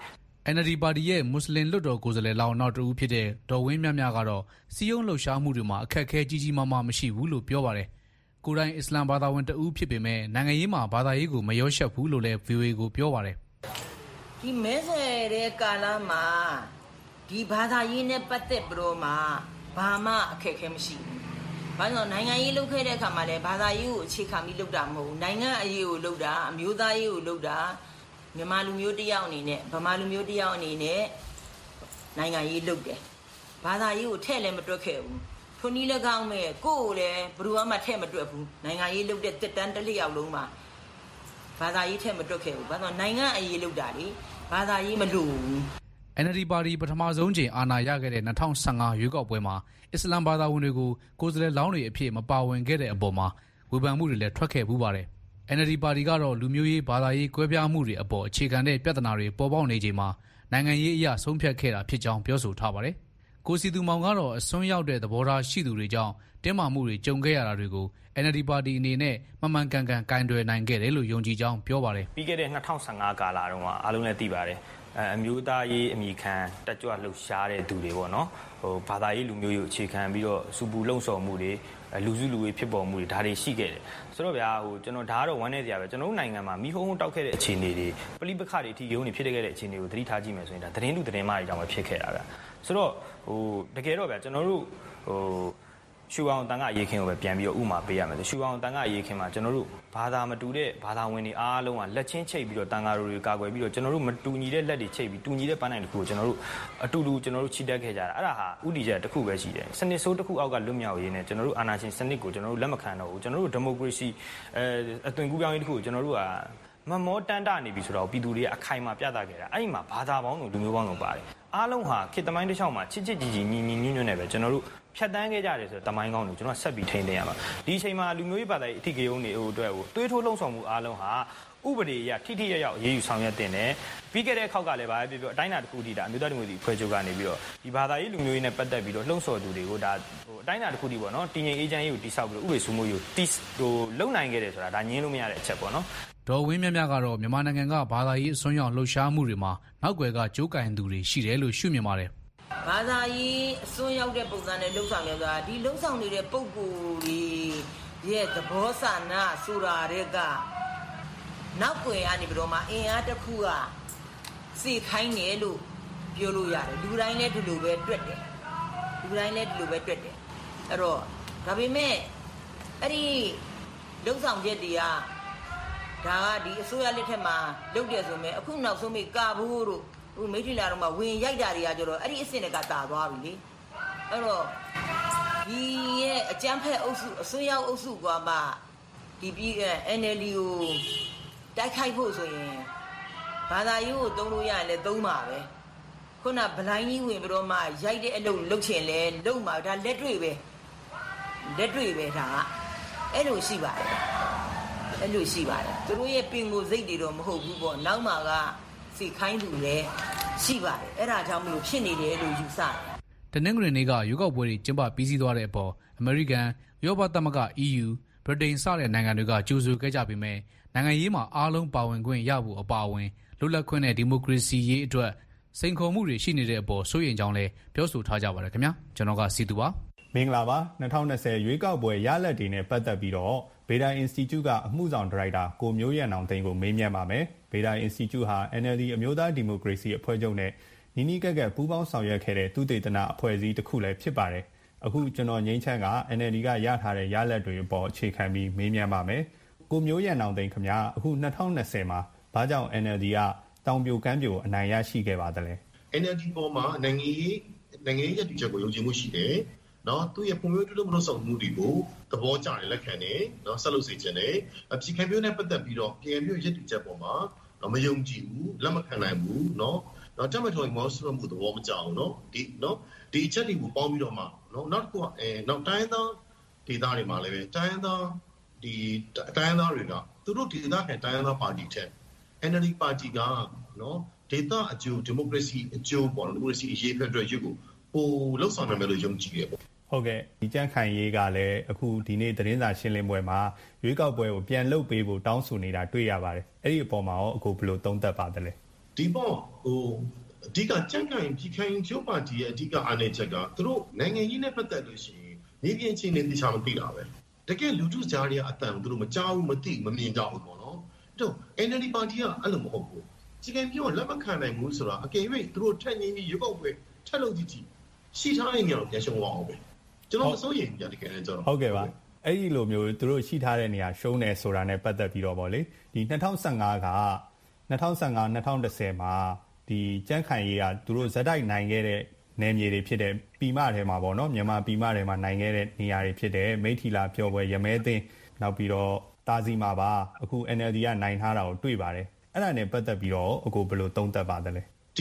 Speaker 8: NLD ပါတီရဲ့မွတ်စလင်လွတ်တော်ကိုယ်စားလှယ်လောင်းနောက်တစ်ဦးဖြစ်တဲ့ဒေါ်ဝင်းမြမြကတော့စီယုံလှုပ်ရှားမှုတွေမှာအခက်အခဲကြီးကြီးမားမားမရှိဘူးလို့ပြောပါတယ်။ကိုယ်တိုင်အစ္စလာမ်ဘာသာဝင်တဦးဖြစ်ပေမဲ့နိုင်ငံရေးမှာဘာသာရေးကိုမရောရှက်ဘူးလို့လည်း VOA ကိုပြောပါတယ်
Speaker 9: ။ဒီမဲဆယ်တဲ့ကာလမှာဒီဘာသာရေးနဲ့ပတ်သက်ပြီးတော့မှဘာမှအခက်အခဲမရှိဘူး။ဘာလို့နိုင်ငံရေးလုပ်ခဲ့တဲ့အခါမှာလည်းဘာသာရေးကိုအခြေခံပြီးလုပ်တာမဟုတ်ဘူး။နိုင်ငံအရေးကိုလုပ်တာအမျိုးသားရေးကိုလုပ်တာမြန်မာလူမျိုးတယောက်အနေနဲ့ဗမာလူမျိုးတယောက်အနေနဲ့နိုင်ငံရေးလုပ်တယ်။ဘာသာရေးကိုထည့်လည်းမတွက်ခဲ့ဘူး။ထိုနည်း၎င်းမဲ့ကိုယ်ကိုလည်းဘယ်သူမှထည့်မတွက်ဘူး။နိုင်ငံရေးလုပ်တဲ့တက်တန်းတစ်လျောက်လုံးမှာဘာသာရေးထည့်မတွက်ခဲ့ဘူး။ဘာလို့နိုင်ငံအရေးလုပ်တာလေဘာသာရေးမလို့ဘူး။
Speaker 8: NLD ပါတီပထမဆုံးချိန်အာဏာရခဲ့တဲ့2015ရွေးကောက်ပွဲမှာအစ္စလာမ်ဘာသာဝင်တွေကိုကိုယ်စားလှယ်လောင်းတွေအဖြစ်မပါဝင်ခဲ့တဲ့အပေါ်မှာဝေဖန်မှုတွေလည်းထွက်ခဲ့ဘူးပါတယ်။ NLD ပါတီကတော့လူမျိုးရေးဘာသာရေးကွဲပြားမှုတွေအပေါ်အခြေခံတဲ့ပြဿနာတွေပေါ်ပေါက်နေချိန်မှာနိုင်ငံရေးအရာဆုံးဖြတ်ခဲ့တာဖြစ်ကြောင်းပြောဆိုထားပါတယ်။ကိုစီသူမောင်ကတော့အစွန်းရောက်တဲ့သဘောထားရှိသူတွေကြောင့်တင်းမာမှုတွေကြုံခဲ့ရတာတွေကို NLD ပါတီအနေနဲ့မှန်ကန်ကန်ကင်တွယ်နိုင်ခဲ့တယ်လို့ယုံကြည်ကြောင်းပြောပါတယ်
Speaker 7: ။ပြီးခဲ့တဲ့2015ကာလတုန်းကအားလုံးလည်းသိပါတယ်။အမျိုးသားရေးအမိခံတက်ကြွလှုပ်ရှားတဲ့သူတွေပေါ့နော်ဘာသာရေးလူမျိုးရေးအခြေခံပြီးတော့စူပူလှုံ့ဆော်မှုတွေလူစုလူဝေးဖြစ်ပေါ်မှုတွေဒါတွေရှိခဲ့တယ်ဆိုတော့ဗျာကျွန်တော်ဒါကတော့ဝမ်းနေစရာပဲကျွန်တော်တို့နိုင်ငံမှာမိဟုံးဟုံးတောက်ခဲ့တဲ့အခြေအနေတွေပဋိပက္ခတွေအထိရုံးနေဖြစ်ခဲ့တဲ့အခြေအနေကိုသတိထားကြည့်မယ်ဆိုရင်ဒါသတင်းလူသတင်းမတွေကြောင့်ပဲဖြစ်ခဲ့တာဗျာဆိုတော့တကယ်တော့ဗျာကျွန်တော်တို့ရှူအောင်တန်ခါရေးခင်းကိုပဲပြန်ပြီးတော့ဥမာပေးရမယ်ဆိုရှူအောင်တန်ခါရေးခင်းမှာကျွန်တော်တို့ဘာသာမတူတဲ့ဘာသာဝင်တွေအားလုံးကလက်ချင်းချိတ်ပြီးတော့တန်ခါတွေကာကွယ်ပြီးတော့ကျွန်တော်တို့မတူညီတဲ့လက်တွေချိတ်ပြီးတူညီတဲ့ပန်းနိုင်တစ်ခုကိုကျွန်တော်တို့အတူတူကျွန်တော်တို့ချီတက်ခဲ့ကြတာအဲ့ဒါဟာဥတီချက်တစ်ခုပဲရှိတယ်စနစ်ဆိုးတစ်ခုအောက်ကလွတ်မြောက်ရေးနဲ့ကျွန်တော်တို့အာဏာရှင်စနစ်ကိုကျွန်တော်တို့လက်မခံတော့ဘူးကျွန်တော်တို့ဒီမိုကရေစီအသွင်ကူးပြောင်းရေးတစ်ခုကိုကျွန်တော်တို့ကမမောတန်တနေပြီဆိုတော့ပြည်သူတွေကအခိုင်အမာပြသခဲ့တာအဲ့ဒီမှာဘာသာပေါင်းစုံလူမျိုးပေါင်းစုံပါတယ်အားလုံးဟာခေတ်သမိုင်းတစ်လျှောက်မှာချစ်ချစ်ကြည်ကြည်ညီညီညွတ်ညွတ်နဲ့ပဲကျွန်တော်တို့ဖြတ်တန်းခဲ့ကြတယ်ဆိုတော့တမိုင်းကောင်းတွေကျွန်တော်ဆက်ပြီးထိန်းသိမ်းရမှာဒီအချိန်မှာလူမျိုးရေးဘာသာရေးအထီးကရုံးတွေဟိုအတွက်ဟိုတွေးထိုးလှုံ့ဆော်မှုအားလုံးဟာဥပဒေအရထိထိရောက်ရောက်အရေးယူဆောင်ရွက်တင်တယ်ပြီးခဲ့တဲ့ခောက်ကလည်းဗာပြပြအတိုင်းအတာတစ်ခုထိဒါအမျိုးသားဒီမိုကရေစီအဖွဲ့ချုပ်ကနေပြီးတော့ဒီဘာသာရေးလူမျိုးရေးနဲ့ပတ်သက်ပြီးတော့လှုံ့ဆော်သူတွေကိုဒါဟိုအတိုင်းအတာတစ်ခုထိပေါ့နော်တည်ငြိမ်အေးချမ်းရေးကိုတိဆောက်ပြီးတော့ဥပဒေစိုးမိုးရေးကိုဟိုလုံနိုင်ခဲ့တယ်ဆိုတာဒါညင်းလို့မရတဲ့အချက်ပေါ့နော်
Speaker 8: ဒေါ်ဝင်းမြမြကတော့မြန်မာနိုင်ငံကဘာသာရေးအစွန်းရောက်လှုပ်ရှားမှုတွေမှာနောက်ွယ်ကကြိုးကင်သူတွေရှိတယ်လို့ရှုမြင်ပါတယ်
Speaker 9: ဘာသာရေးအစွန်းရောက်တဲ့ပုံစံနဲ့လှုပ်ဆောင်နေတာဒီလှုပ်ဆောင်နေတဲ့ပုံကိုယ်တွေရဲ့သဘောဆန္ဒဆိုတာတွေကနောက်ွယ်ကနေပြီးတော့မှအင်အားတစ်ခုကစေခိုင်းတယ်လို့ပြောလို့ရတယ်လူတိုင်းလည်းဒီလိုပဲတွေ့တယ်လူတိုင်းလည်းဒီလိုပဲတွေ့တယ်အဲ့တော့ဒါပေမဲ့အဲ့ဒီလှုပ်ဆောင်ချက်တွေကဒါကဒီအစိုးရလက်ထက်မှာလုပ်တယ်ဆိုမဲ့အခုနောက်ဆုံးမိကာဘူးတို့ဟိုမိထီလာတော့မှဝင်ရိုက်တာတွေကကျတော့အဲ့ဒီအစ်စ်တွေကတာသွားပြီလေအဲ့တော့ဒီရဲ့အကြမ်းဖက်အုပ်စုအစိုးရအုပ်စုကမှဒီပြည် NLD ကိုတိုက်ခိုက်ဖို့ဆိုရင်ဘာသာရေးကိုသုံးလို့ရရင်လည်းသုံးပါပဲခုနဗလိုင်းကြီးဝင်ပြီးတော့မှရိုက်တဲ့အလုပ်လုပ်ချင်လဲလုပ်မှာဒါလက်တွေ့ပဲဒါကအဲ့လိုရှိပါတယ်အဲ့လိုရှိပါတယ်သူတို့ရဲ့ပင်ကိုစိတ်တွေတော့မဟုတ်ဘူးပေါ့နောက်မှာကစိတ်ခိုင်းသူလည်းရှိပါတယ်အဲ့ဒါကြောင့်မလို့ဖြစ်နေတယ်လို့ယူဆတယ်
Speaker 8: တနင်္ဂနွေနေ့ကရွေးကောက်ပွဲတွေကျင်းပပြီးစီးသွားတဲ့အပေါ်အမေရိကန်ဥရောပသမဂ္ဂ EU ဗြိတိန်စတဲ့နိုင်ငံတွေကကြိုဆိုခဲ့ကြပေမဲ့နိုင်ငံရေးမှာအားလုံးပါဝင်ခွင့်ရဖို့အပါအဝင်လွတ်လပ်ခွင့်နဲ့ဒီမိုကရေစီရေးအတွက်စိန်ခေါ်မှုတွေရှိနေတဲ့အပေါ်စိုးရိမ်ကြောင်းလည်းပြောဆိုထားကြပါတယ်ခင်ဗျာကျွန်တော်ကစီသူပါ
Speaker 10: မင်္ဂလာပါ2020ရွေးကောက်ပွဲရလဒ်တွေနဲ့ပတ်သက်ပြီးတော့ဗေဒာ Institute ကအမှုဆောင်ဒါရိုက်တာကိုမျိုးရန်အောင်သိန်းကိုမေးမြန်းပါမယ်ဗေဒာ Institute ဟာ NLD အမျိုးသားဒီမိုကရေစီအဖွဲ့ချုပ်နဲ့နီးနီးကပ်ကပ်ပူးပေါင်းဆောင်ရွက်ခဲ့တဲ့သုတေသနအဖွဲ့အစည်းတစ်ခုလည်းဖြစ်ပါတယ်အခုကျွန်တော်ငိမ့်ချမ်းက NLD ကရထားတဲ့ရလဒ်တွေအပေါ်အခြေခံပြီးမေးမြန်းပါမယ်ကိုမျိုးရန်အောင်သိန်းခင်ဗျာအခု2020မှာဘာကြောင့် NLD ကတောင်ပြိုကမ်းပြိုအနိုင်ရရှိခဲ့ပါသလဲ
Speaker 11: NLD ပေါ်မှာနိုင်ငံရေးရည်တည်ချက်ကိုယုံကြည်မှုရှိတယ်နော်သူ့ရဲ့ပုံမျိုးတူလို့မလို့ဆောင်မှုတွေကိုသဘောကျတယ်လက်ခံတယ်နော်ဆက်လုပ်စေချင်တယ်ပြည်ခံမျိုးနဲ့ပတ်သက်ပြီးတော့ပြည်မျိုးရည်တည်ချက်ပေါ်မှာမယုံကြည်ဘူးလက်မခံနိုင်ဘူးနော်တမထော်မောစမှုသဘောမကျအောင်နော်ဒီအချက်တွေကိုပေါင်းပြီးတော့မှနော်နောက်တစ်ခုနောက်တိုင်းသားဒေသတွေမှာလည်းပဲတိုင်းသားတွေကသူတို့ဒေသခံတိုင်းသားပါတီထက် NLD ပါတီကနော်ဒေသအကျိုးဒီမိုကရေစီအကျိုးပေါ်ဒီမိုကရေစီအရေးဖက်အတွက်ရုပ်ကိုပိုလှုပ်ဆောင်နိုင်မယ်လို့ယုံကြည်ရပေါ့
Speaker 10: ဟုတ်ကဲ့ဒီကြံ့ခိုင်ရေးကလည်းအခုဒီနေ့သတင်းစာရှင်းလင်းပွဲမှာရွေးကောက်ပွဲကိုပြန်လုပ်ပေးဖို့တောင်းဆိုနေတာတွေ့ရပါတယ်အဲ့ဒီအပေါ်မှာရောအခုဘယ်လိုသုံးသပ်ပါသလဲ
Speaker 11: ဒီပေါ့ဟိုဓိကကြံ့ခိုင်ပြည်ခိုင်ဖြိုးပါတီရဲ့အဓိကအားနည်းချက်ကသူတို့နိုင်ငံရေးနဲ့ပတ်သက်လို့ရှိရင်နေပြည်ချင်းနေတိချာမသိတာပဲတကယ်လူထုကြားရအတန်သူတို့မကြောက်ဘူးမသိမမြင်ကြဘူးပေါ့နော်တော့ NLD ပါတီကအဲ့လိုမဟုတ်ဘူးကြီးကံပြောလက်မခံနိုင်ဘူးဆိုတာအကယ်၍သူတို့ထက်ငင်းပြီးရုပ်ောက်ပွဲထက်လို့ကြည့်ရှိထားတဲ့နေရာကိုပြန်ရှုံးအောင်ပဲကျွန်တော်မစိုးရင်ပြန်တကယ်ကျွန်တော်
Speaker 10: ဟုတ်ကဲ့ပါအဲ့ဒီလိုမျိုးသူတို့ရှိထားတဲ့နေရာရှုံးတယ်ဆိုတာနဲ့ပတ်သက်ပြီးတော့ဗောလေဒီ2015က2010မှာဒီကြံ့ခိုင်ရေးကသူတို့ဇက်တိုက်နိုင်ခဲ့တဲ့နယ်မြေတွေဖြစ်တဲ့ပြည်မထဲမှာဗောနော်မြန်မာပြည်မထဲမှာနိုင်ခဲ့တဲ့နေရာတွေဖြစ်တဲ့မိထီလာပြောပွဲရမဲသိန်းနောက်ပြီးတော့တာစီမှာပါအခု NLD ကနိုင်ထားတာကိုတွေ့ပါတယ်အဲ့ဒါနဲ့ပတ်သက်ပြီးတော့အခုဘယ်လိုသုံးသပ်ပါသလဲ
Speaker 11: ဒီ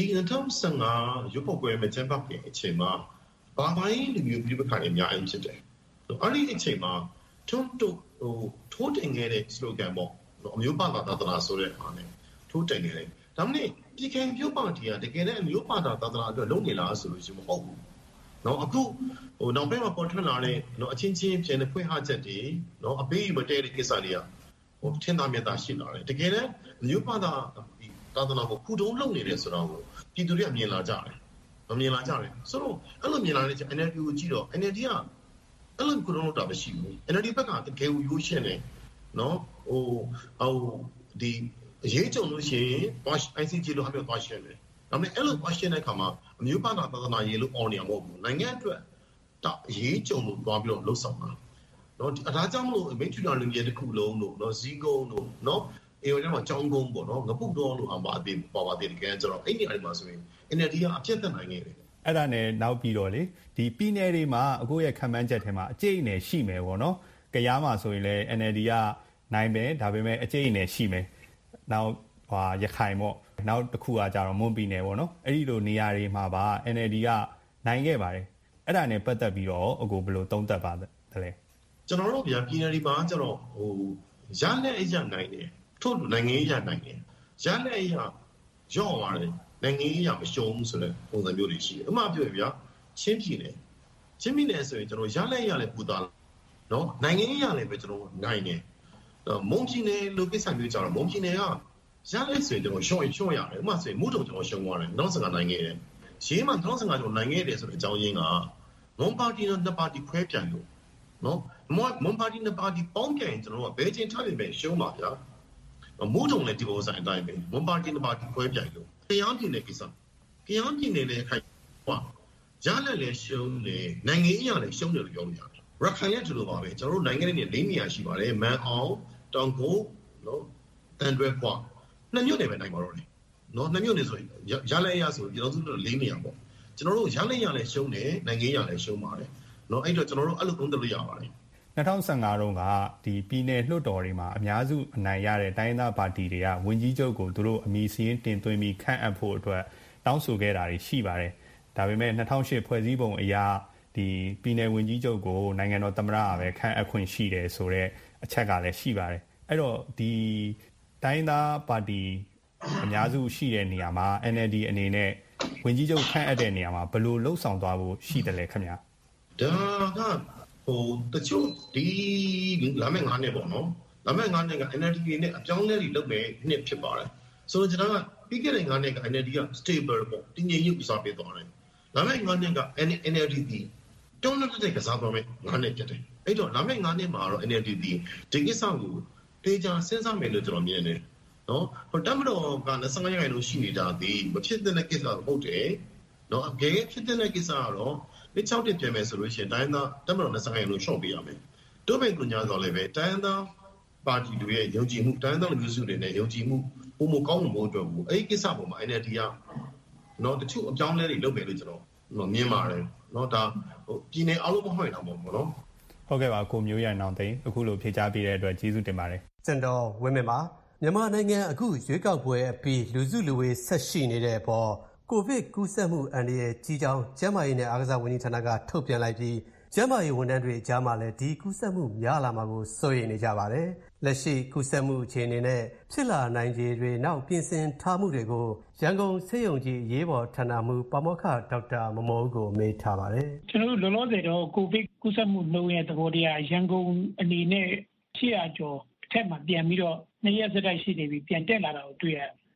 Speaker 11: 2015ရုပ်ပုတ်ပွဲမှာကျင်းပခဲ့အချိန်မှာဘာပိုင်းလူမျိုးပြည်ပခါနေအများကြီးဖြစ်တယ်အဲ့ဒီအချိန်မှာထိုးတင်ခဲ့တဲ့ slogan ပေါ့အမျိုးဘာသာသာသနာဆိုတဲ့အားနဲ့ထိုးတင်ခဲ့တယ်ဒါမှမဟုတ်ပြည်ခိုင်ပြုတ်ပါတီကတကယ်လည်းအမျိုးဘာသာသာသနာအတွက်လုပ်နေလားဆိုလို့ရှိရင်မဟုတ်ဘူးနော်အခုနောက်ပိုင်းမှာပေါ်ထွက်လာတဲ့အချင်းချင်းပြန်တဲ့ဖွင့်ဟချက်တွေနော်အပေးမတဲတဲ့ကိစ္စတွေကထင်သာမြတ်သာရှိလာတယ်တကယ်လည်းအမျိုးဘာသာသာသနာကိုခုတုံးလုပ်နေတယ်ဆိုတော့ပြည်သူတွေကမြင်လာကြတယ်မမြင်လာကြတယ်ဆိုတော့အဲ့လိုမြင်လာတဲ့ NLD ကိုကြည့်တော့ NLD ကအဲ့လိုခုတုံးလုပ်တာမရှိဘူး NLD ဘက်ကတကယ်ကိုရိုးရှင်းတယ်နော်ဒီအရေးကြုံလို့ရှိရင် ICJ လို့အပြောသွားရှင်းတယ်ဒါပေမဲ့အဲ့လိုသွားရှင်းတဲ့အခါမှာအမျိုးဘာသာသာသနာရေးလို့အော်နေမှာမဟုတ်ဘူးနိုင်ငံအတွက်အရေးကြုံလို့သွားပြီးတော့လှုပ်ဆောင်တာနော်ဒါကြောင့်မလို့မိထ္ထူလာလူကြီးတစ်ခုလုံးလို့နော်ဇီးကုန်းလို့နော်အေဝါကျမှာကြောင်းကုန်းပေါ့နော်ငပုတ်တော်လို့အမအသေးပေါ်ပါသေးတယ်ကြတော့အဲ့ဒီအရာမှာဆိုရင် NLD ကအပြတ်သက်နိုင်ခဲ့တယ်
Speaker 10: အဲ့ဒါနဲ့နောက်ပြီးတော့လေဒီပြည်နယ်တွေမှာအခုရဲ့ခံမှန်းချက်ထဲမှာအကျိတ်အနယ်ရှိမယ်ပေါ့နော်ကြရားမှာဆိုရင်လည်း NLD ကနိုင်မယ်ဒါပေမဲ့အကျိတ်အနယ်ရှိမယ်နောက်ရခိုင်ပေါ့နောက်တစ်ခုကကြတော့မွန်ပြည်နယ်ပေါ့နော်အဲ့ဒီလိုနေရာတွေမှာပါ NLD ကနိုင်ခဲ့ပါတယ်အဲ့ဒါနဲ့ပတ်သက်ပြီးတော့အခုဘယ်လိုသုံးသပ်ပါလဲ
Speaker 11: ကျွန်တော်တို့ဗျာပြည်နယ်တွေမှာကျတော့ရလက်အရာနိုင်တယ်ထို့နိုင်ငံရေးရနိုင်တယ်ရလက်အရာရော့သွားတယ်နိုင်ငံရေးရမရှုံးဘူးဆိုတဲ့ပုံစံမျိုးတွေရှိတယ်အမှန်ပြောရဗျာချင်းပြည်နယ်ဆိုရင်ကျွန်တော်ရလက်ရလည်းပူတာနော်နိုင်ငံရေးရလည်းပဲကျွန်တော်နိုင်တယ်မုံပြည်နယ်လိုကိစ္စမျိုးကြတော့မုံပြည်နယ်ကရလက်ဆိုရင်ကျွန်တော်ရှုံးရတယ်ဥပမာဆိုရင်မူတုံကျွန်တော်ရှုံးသွားတယ်2015နိုင်ခဲ့တယ်ရေးမှာ2015ကျွန်တော်နိုင်ခဲ့တယ်ဆိုတဲ့အကြောင်းရင်းကမွန်ပါတီနဲ့နှစ်ပါတီခွဲပြန်လို့နော်မွန်ပါတီနှစ်ပါတီပေါင်းပြန်ရင်ကျွန်တော်ကဘယ်ချင်းထားလိမ့်မယ်ရှုံးပါဗျာမူတုံလည်းဒီပုံစံအတိုင်းပဲမွန်ပါတီနှစ်ပါတီခွဲပြန်လို့တရားပြည်နယ်ကိစ္စတရားပြည်နယ်လည်းခိုင်ရလက်လည်းရှုံးတယ်နိုင်ငံရေးရလည်းရှုံးတယ်လို့ပြောလို့ရတယ်ရခိုင်ရဲ့ဒီလိုပါပဲကျွန်တော်တို့နိုင်ငံရေးနဲ့၄နေရာရှိပါတယ်မန်အောင်တောင်ကိုနော်တန်တွဲခွာနှစ်မြို့နယ်ပဲနိုင်ပါတော့တယ်နော်နှစ်မြို့နယ်ဆိုရင်ရလက်ရဆိုကျွန်တော်တို့၄နေရာပေါ့ကျွန်တော်တို့ရလက်ရလည်းရှုံးတယ်နိုင်ငံရေးရလည်းရှုံးပါတယ်နော်အဲ့တော့ကျွန်တော်တို့အဲ့လိုသုံးသပ်လို့ရပါတယ်
Speaker 10: 2015တုန်းကဒီပြည်နယ်လွှတ်တော်တွေမှာအများစုအနိုင်ရတဲ့တိုင်းဒေသပါတီတွေကဝန်ကြီးချုပ်ကိုသူတို့အမည်စည်းတင်သွင်းပြီးခန့်အပ်ဖို့အတွက်တောင်းဆိုခဲ့တာတွေရှိပါတယ်ဒါပေမဲ့2008ဖွဲ့စည်းပုံအရဒီပြည်နယ်ဝန်ကြီးချုပ်ကိုနိုင်ငံတော်သမ္မတကပဲခန့်အပ်ခွင့်ရှိတယ်ဆိုတော့အချက်ကလည်းရှိပါတယ်အဲ့တော့ဒီတိုင်းဒေသပါတီအများစုရှိတဲ့နေရာမှာ NLD အနေနဲ့ဝန်ကြီးချုပ်ခန့်အပ်တဲ့နေရာမှာဘယ်လိုလှုပ်ဆောင်သွားဖို့ရှိတယ်လဲခင်ဗျာ
Speaker 11: ဒါကတချို့ဒီလာမယ့်9နှစ်ပေါ့နော်လာမယ့်9နှစ်က NLD နဲ့အပြောင်းအလဲတွေလုပ်မယ်နှစ်ဖြစ်ပါတယ်ဆိုတော့ကျွန်တော်ကပြီးခဲ့တဲ့9နှစ်က NLD က stable ပေါ့တည်ငြိမ်မှုပြစားပေးသွားတယ်လာမယ့်9နှစ်က NLD ဒီတုံးတဲ့ကစားသွားမယ်9နှစ်ဖြစ်တယ်အဲ့တော့လာမယ့်9နှစ်မှာတော့ NLD ဒီကိစ္စကိုတေချာစဉ်းစားမယ်လို့ကျွန်တော်မြင်တယ်နော်ဟိုတမတော်က25ရာခိုင်နှုန်းရှိနေတာဒီမဖြစ်တဲ့ကိစ္စတော့ဟုတ်တယ်နော်အကယ်ဖြစ်တဲ့ကိစ္စကတော့ဒီ6တက်ပြင်မယ်ဆိုလို့ရှိရင်တိုင်းသားတမတော်25ရာခိုင်နှုန်းရှော့ပေးရမယ်တိုးပိန်ကညာဆိုလည်းပဲတိုင်းသားပါတီတွေရဲ့ယုံကြည်မှုတိုင်းသားလူမျိုးစုတွေနဲ့ယုံကြည်မှုပုံမကောင်းမှုအတွက်ဘူးအဲ့ဒီကိစ္စပေါ်မှာ NLD ကနော်တချို့အကြောင်းလဲတွေလုပ်မယ်လို့ကျွန်တော်မြင်ပါတယ်နော်ဒါဟိုပြည်နယ်အားလုံးမဟုတ်တော့ဘူးနော်
Speaker 10: ဟုတ်ကဲ့ပါကိုမျိုးရနောင်သိန်းအခုလိုဖြေကြားပေးတဲ့အတွက်ကျေးဇူးတင်ပါတယ်
Speaker 12: ကျွန်တော်ဝင်းမြပါမြန်မာနိုင်ငံအခုရွေးကောက်ပွဲအပြီးလူစုလူဝေးဆက်ရှိနေတဲ့အပေါ်ကိုဗစ်ကူးစက်မှုအန္တရာယ်ကြီးကြောင်းကျန်းမာရေးနဲ့အားကစားဝန်ကြီးဌာနကထုတ်ပြန်လိုက်ပြီးကျန်းမာရေးဝန်ထမ်းတွေအကြားမှာလည်းဒီကူးစက်မှုများလာမှာကိုစိုးရိမ်နေကြပါတယ်။လက်ရှိကူးစက်မှုအခြေအနေနဲ့ဖြစ်လာနိုင်ခြေတွေနောက်ပြင်ဆင်ထားမှုတွေကိုရန်ကုန်ဆေးရုံကြီးရေးပေါ်ဌာနမှူးပါမောက္ခဒေါက်တာမမောဦးကိုမေးထားပါတယ်
Speaker 6: ။ကျွန်တော်တို့လောလောဆယ်တော့ကိုဗစ်ကူးစက်မှုနှုန်းရဲ့သဘောတရားရန်ကုန်အနေနဲ့800ကျော်အထက်မှာပြန်ပြီးတော့2ရက်စက်တိုက်ရှိနေပြီးပြန်တက်လာတာကိုတွေ့ရတယ်။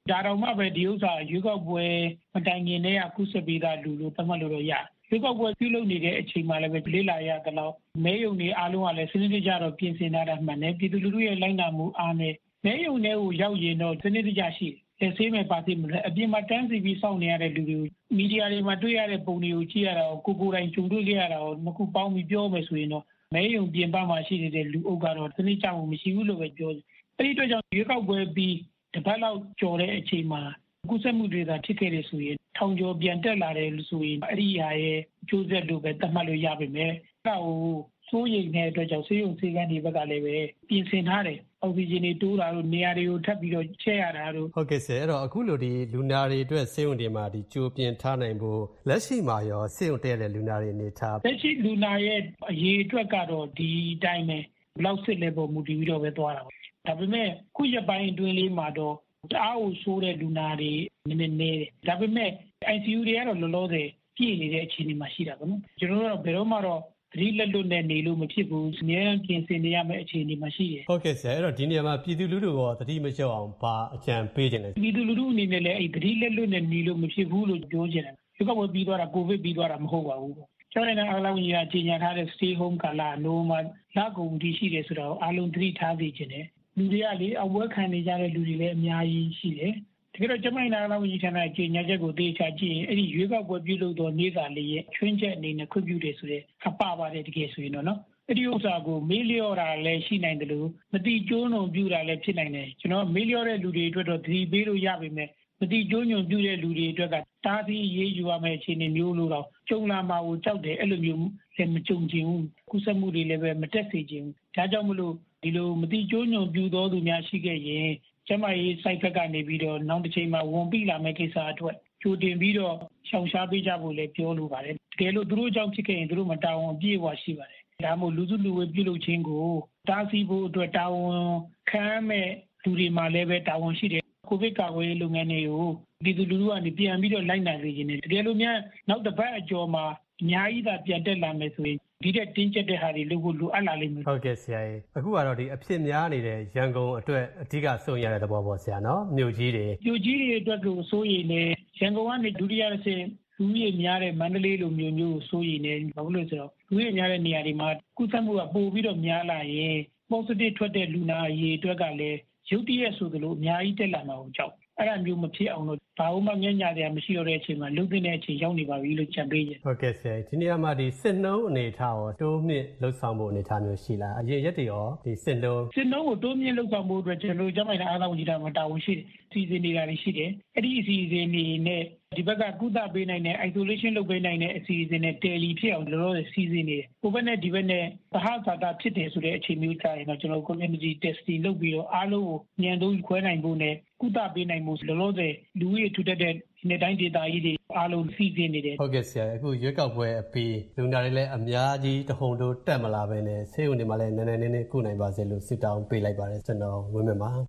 Speaker 6: ဒါတော့မှပဲဒီဥစ္စာရွေးကောက်ပွဲမတိုင်ခင်တည်းကကုသပေးတာလူလို့သတ်မှတ်လို့ရရွေးကောက်ပွဲပြုလုပ်နေတဲ့အချိန်မှာလည်းပဲလေးလာရတော့မဲယုံတွေအားလုံးကလည်းစနစ်တကျတော့ပြင်ဆင်ထားတာမှန်တယ်ပြည်သူလူထုရဲ့လိုက်နာမှုအားနဲ့မဲယုံတွေကိုရောက်ရင်တော့စနစ်တကျရှိတယ်ဆေးမဲ့ပါသိမလဲအပြင်မှာတန်းစီပြီးစောင့်နေရတဲ့လူတွေမီဒီယာတွေမှာတွေ့ရတဲ့ပုံတွေကိုကြည့်ရတာကိုကိုယ်တိုင်ကြုံတွေ့ခဲ့ရတာကိုနှစ်ခုပေါင်းပြီးပြောမယ်ဆိုရင်တော့မဲယုံပြင်ပမှာရှိနေတဲ့လူအုပ်ကတော့စနစ်ကျမှုမရှိဘူးလို့ပဲပြောတယ်အဲဒီအတွက်ကြောင့်ရွေးကောက်ပွဲပြီးတစ်ပတ်လောက်ကြော်တဲ့အချိန်မှာကုသမှုတွေသာဖြစ်ခဲ့တယ်ဆိုရင်ထောင်ကျော်ပြန်တက်လာတယ်လို့ဆိုရင်အဲ့ဒီဟာရဲ့ကျိုးဆက်လို့ပဲသတ်မှတ်လို့ရပါမယ်။အဲ့ဒါကိုစိုးရိမ်တဲ့အတွက်ကြောင့်ဆေးရုံဆေးကန်းတွေဘက်ကလည်းပဲပြင်ဆင်ထားတယ်။အောက်ဆီဂျင်တွေတိုးတာတို့နေရာတွေကိုထပ်ပြီးတော့ချဲ့ရတာတို့
Speaker 12: ဟုတ်ကဲ့ဆရာအဲ့တော့အခုလိုဒီလူနာတွေအတွက်ဆေးရုံတွေမှာဒီကြိုပြင်ထားနိုင်ဖို့လက်ရှိမှာရောဆေးရုံတက်တဲ့လူနာတွေအနေထား
Speaker 6: လက်ရှိလူနာရဲ့အရေးအတွက်ကတော့ဒီအတိုင်းပဲဘလောက်စစ်လဲပုံမူတည်ပြီးတော့ပဲသွားတာပေါ့။ဒါပေမဲ့ခုရပိုင်းအတွင်းလေးမှာတော့တအားကိုဆိုးတဲ့လူနာတွေနည်းနည်းနေတယ်ဒါပေမဲ့ ICU တွေကတော့လောလောဆယ်ပြည့်နေတဲ့အခြေအနေမှာရှိတာပေါ့နော်ကျွန်တော်တို့ကဘယ်တော့မှတော့သတိလက်လွတ်နဲ့နေလို့မဖြစ်ဘူးအများကြီးပြင်ဆင်နေရမယ့်အခြေအနေမှာရှိတယ်
Speaker 12: ဟုတ်ကဲ့ဆရာအဲ့တော့ဒီနေရာမှာပြည်သူလူထုရောသတိမလျော့အောင်ဘာအကြံပေးခြင်းလဲ
Speaker 6: ပြည်သူလူထုအနေနဲ့လည်းအဲ့သတိလက်လွတ်နဲ့နေလို့မဖြစ်ဘူးလို့ပြောချင်တယ်ဒီကဘယ်ပြီးသွားတာကိုဗစ်ပြီးသွားတာမဟုတ်ပါဘူးကျောင်းနဲ့အားလုံးကြီးကကြီးညာထားတဲ့ stay home ကလာနိုမှာလာကုန်တည်ရှိတယ်ဆိုတော့အားလုံးသတိထားသိခြင်းတယ်လူတွေကလေအဝဲခံနေကြတဲ့လူတွေလည်းအများကြီးရှိတယ်တကယ်တော့ကျမိုင်းနာလာဝန်ကြီးဌာနကြေညာချက်ကိုသေချာကြည့်ရင်အဲ့ဒီရွေးကောက်ပွဲပြုလုပ်သောနေ့သာလေးရဲ့ချွင်းချက်အနေနဲ့ခွင့်ပြုတယ်ဆိုတဲ့အပပါတယ်တကယ်ဆိုရင်တော့နော်အဲ့ဒီဥစ္စာကိုမေးလျော့တာလည်းရှိနိုင်တယ်လို့မတိကျိုးနှုံပြုတာလည်းဖြစ်နိုင်တယ်ကျွန်တော်မေးလျော့တဲ့လူတွေအတွက်တော့သတိပေးလို့ရပါမယ်မတိကျိုးညွန်ပြုတဲ့လူတွေအတွက်ကတားပြီးရေးယူရမယ့်အခြေအနေမျိုးလို့တော့ကြုံလာမှာကိုကြောက်တယ်အဲ့လိုမျိုးလည်းမကြုံချင်ဘူးကုသမှုတွေလည်းပဲမတက်စေချင်ဘူးဒါကြောင့်မလို့ဒီလိုမတိကျိုးညွန်ပြုသောသူများရှိခဲ့ရင်ကျမရေး site ဘက်ကနေပြီးတော့နောက်တစ်ချိန်မှာဝန်ပြီးလာမယ့်ကိစ္စအတွက်ကြိုတင်ပြီးတော့ရှောင်ရှားပေးကြဖို့လည်းပြောလိုပါတယ်တကယ်လို့သူတို့အကြောင်းဖြစ်ခဲ့ရင်သူတို့မတာဝန်အပြည့်အဝရှိပါတယ်ဒါမှမဟုတ်လူစုလူဝေးပြုလုပ်ခြင်းကိုတားဆီးဖို့အတွက်တာဝန်ခံမဲ့လူတွေမှာလည်းပဲတာဝန်ရှိတယ်ကိုဗစ်ကာကွယ်ရေးလုပ်ငန်းတွေကိုပြည်သူလူထုကနေပြန်ပြီးတော့လိုက်နိုင်စေခြင်းနဲ့တကယ်လို့များနောက်တစ်ပတ်အကျော်မှာအများကြီးသာပြန်တက်လာမယ်ဆိုရင်ဒီတဲ့တင်းကျပ်တဲ့ဟာတွေလုပ်ဖို့လိုအပ်လာလိမ့်မယ်
Speaker 12: ဟုတ်ကဲ့ဆရာကြီးအခုကတော့ဒီအဖြစ်များနေတဲ့ရန်ကုန်အတွက်အဓိကစိုးရိမ်ရတဲ့သဘောပေါ့ဆရာနော်မြို့ကြီးတွေ
Speaker 6: အတွက်ကိုစိုးရိမ်နေရန်ကုန်ကနေဒုတိယအဆင့်လူကြီးများတဲ့မန္တလေးလိုမျိုးမျိုးစိုးရိမ်နေဘာလို့လဲဆိုတော့လူကြီးများတဲ့နေရာတွေမှာကုသမှုကပိုပြီးတော့များလာရင် positive ထွက်တဲ့လူနာအရေးအတွက်ကလည်းရုတ်တရက်ဆိုသလိုအများကြီးတက်လာမှာကိုကြောက်အဲ့ဒါမျိုးမဖြစ်အောင်လို့ဘာမှမျက်ညာတရားမရှိတော့တဲ့အချိန်မှာလုံတဲ့အချိန်ရောက်နေပါပြီလို့ကြံပေးကြ
Speaker 12: ဟုတ်ကဲ့ဆရာဒီနေရာမှာဒီစစ်နှုံးအနေထားရောတိုးမြင့်လှုပ်ဆောင်မှုအနေထားမျိုးရှိလားအရင်ရက်တွေရောဒီစစ်နှုံး
Speaker 6: ကိုတိုးမြင့်လှုပ်ဆောင်မှုအတွက်ကျွန်တော်ကျမိုင်းအားသာဝန်ကြီးဌာနမှာတာဝန်ရှိတယ်စီစဉ်နေတာတွေရှိတယ်အဲ့ဒီအစီအစဉ်တွေနဲ့ဒီဘက်ကကုသပေးနိုင်တဲ့ isolation လုပ်ပေးနိုင်တဲ့အစီအစဉ်နဲ့ tele ဖြစ်အောင်လောလောဆယ်စီစဉ်နေတယ်ဟိုဘက်နဲ့ဒီဘက်နဲ့သဟဇာတာဖြစ်တယ်ဆိုတဲ့အချိန်မျိုးကြာရင်တော့ကျွန်တော် community testing လုပ်ပြီးတော့အားလုံးကိုညံသုံးခွဲနိုင်ဖို့နဲ့ကုသပေးနိုင်မှုလောလောဆယ်လူကြီးထူထပ်တဲ့ဒီနေ့တိုင်းဒေသကြီးတွေအားလုံးစီစဉ်နေတယ်
Speaker 12: ဟုတ်ကဲ့ဆရာအခုရွေးကောက်ပွဲအပြီးလူနာတွေလည်းအများကြီးတဟုန်တိုးတက်မလာဘဲနဲ့ဆေးရုံတွေမှာလည်းနည်းနည်းကုနိုင်ပါစေလို့ဆုတောင်းပေးလိုက်ပါတယ်ကျွန်တော်ဝင်းမြပါ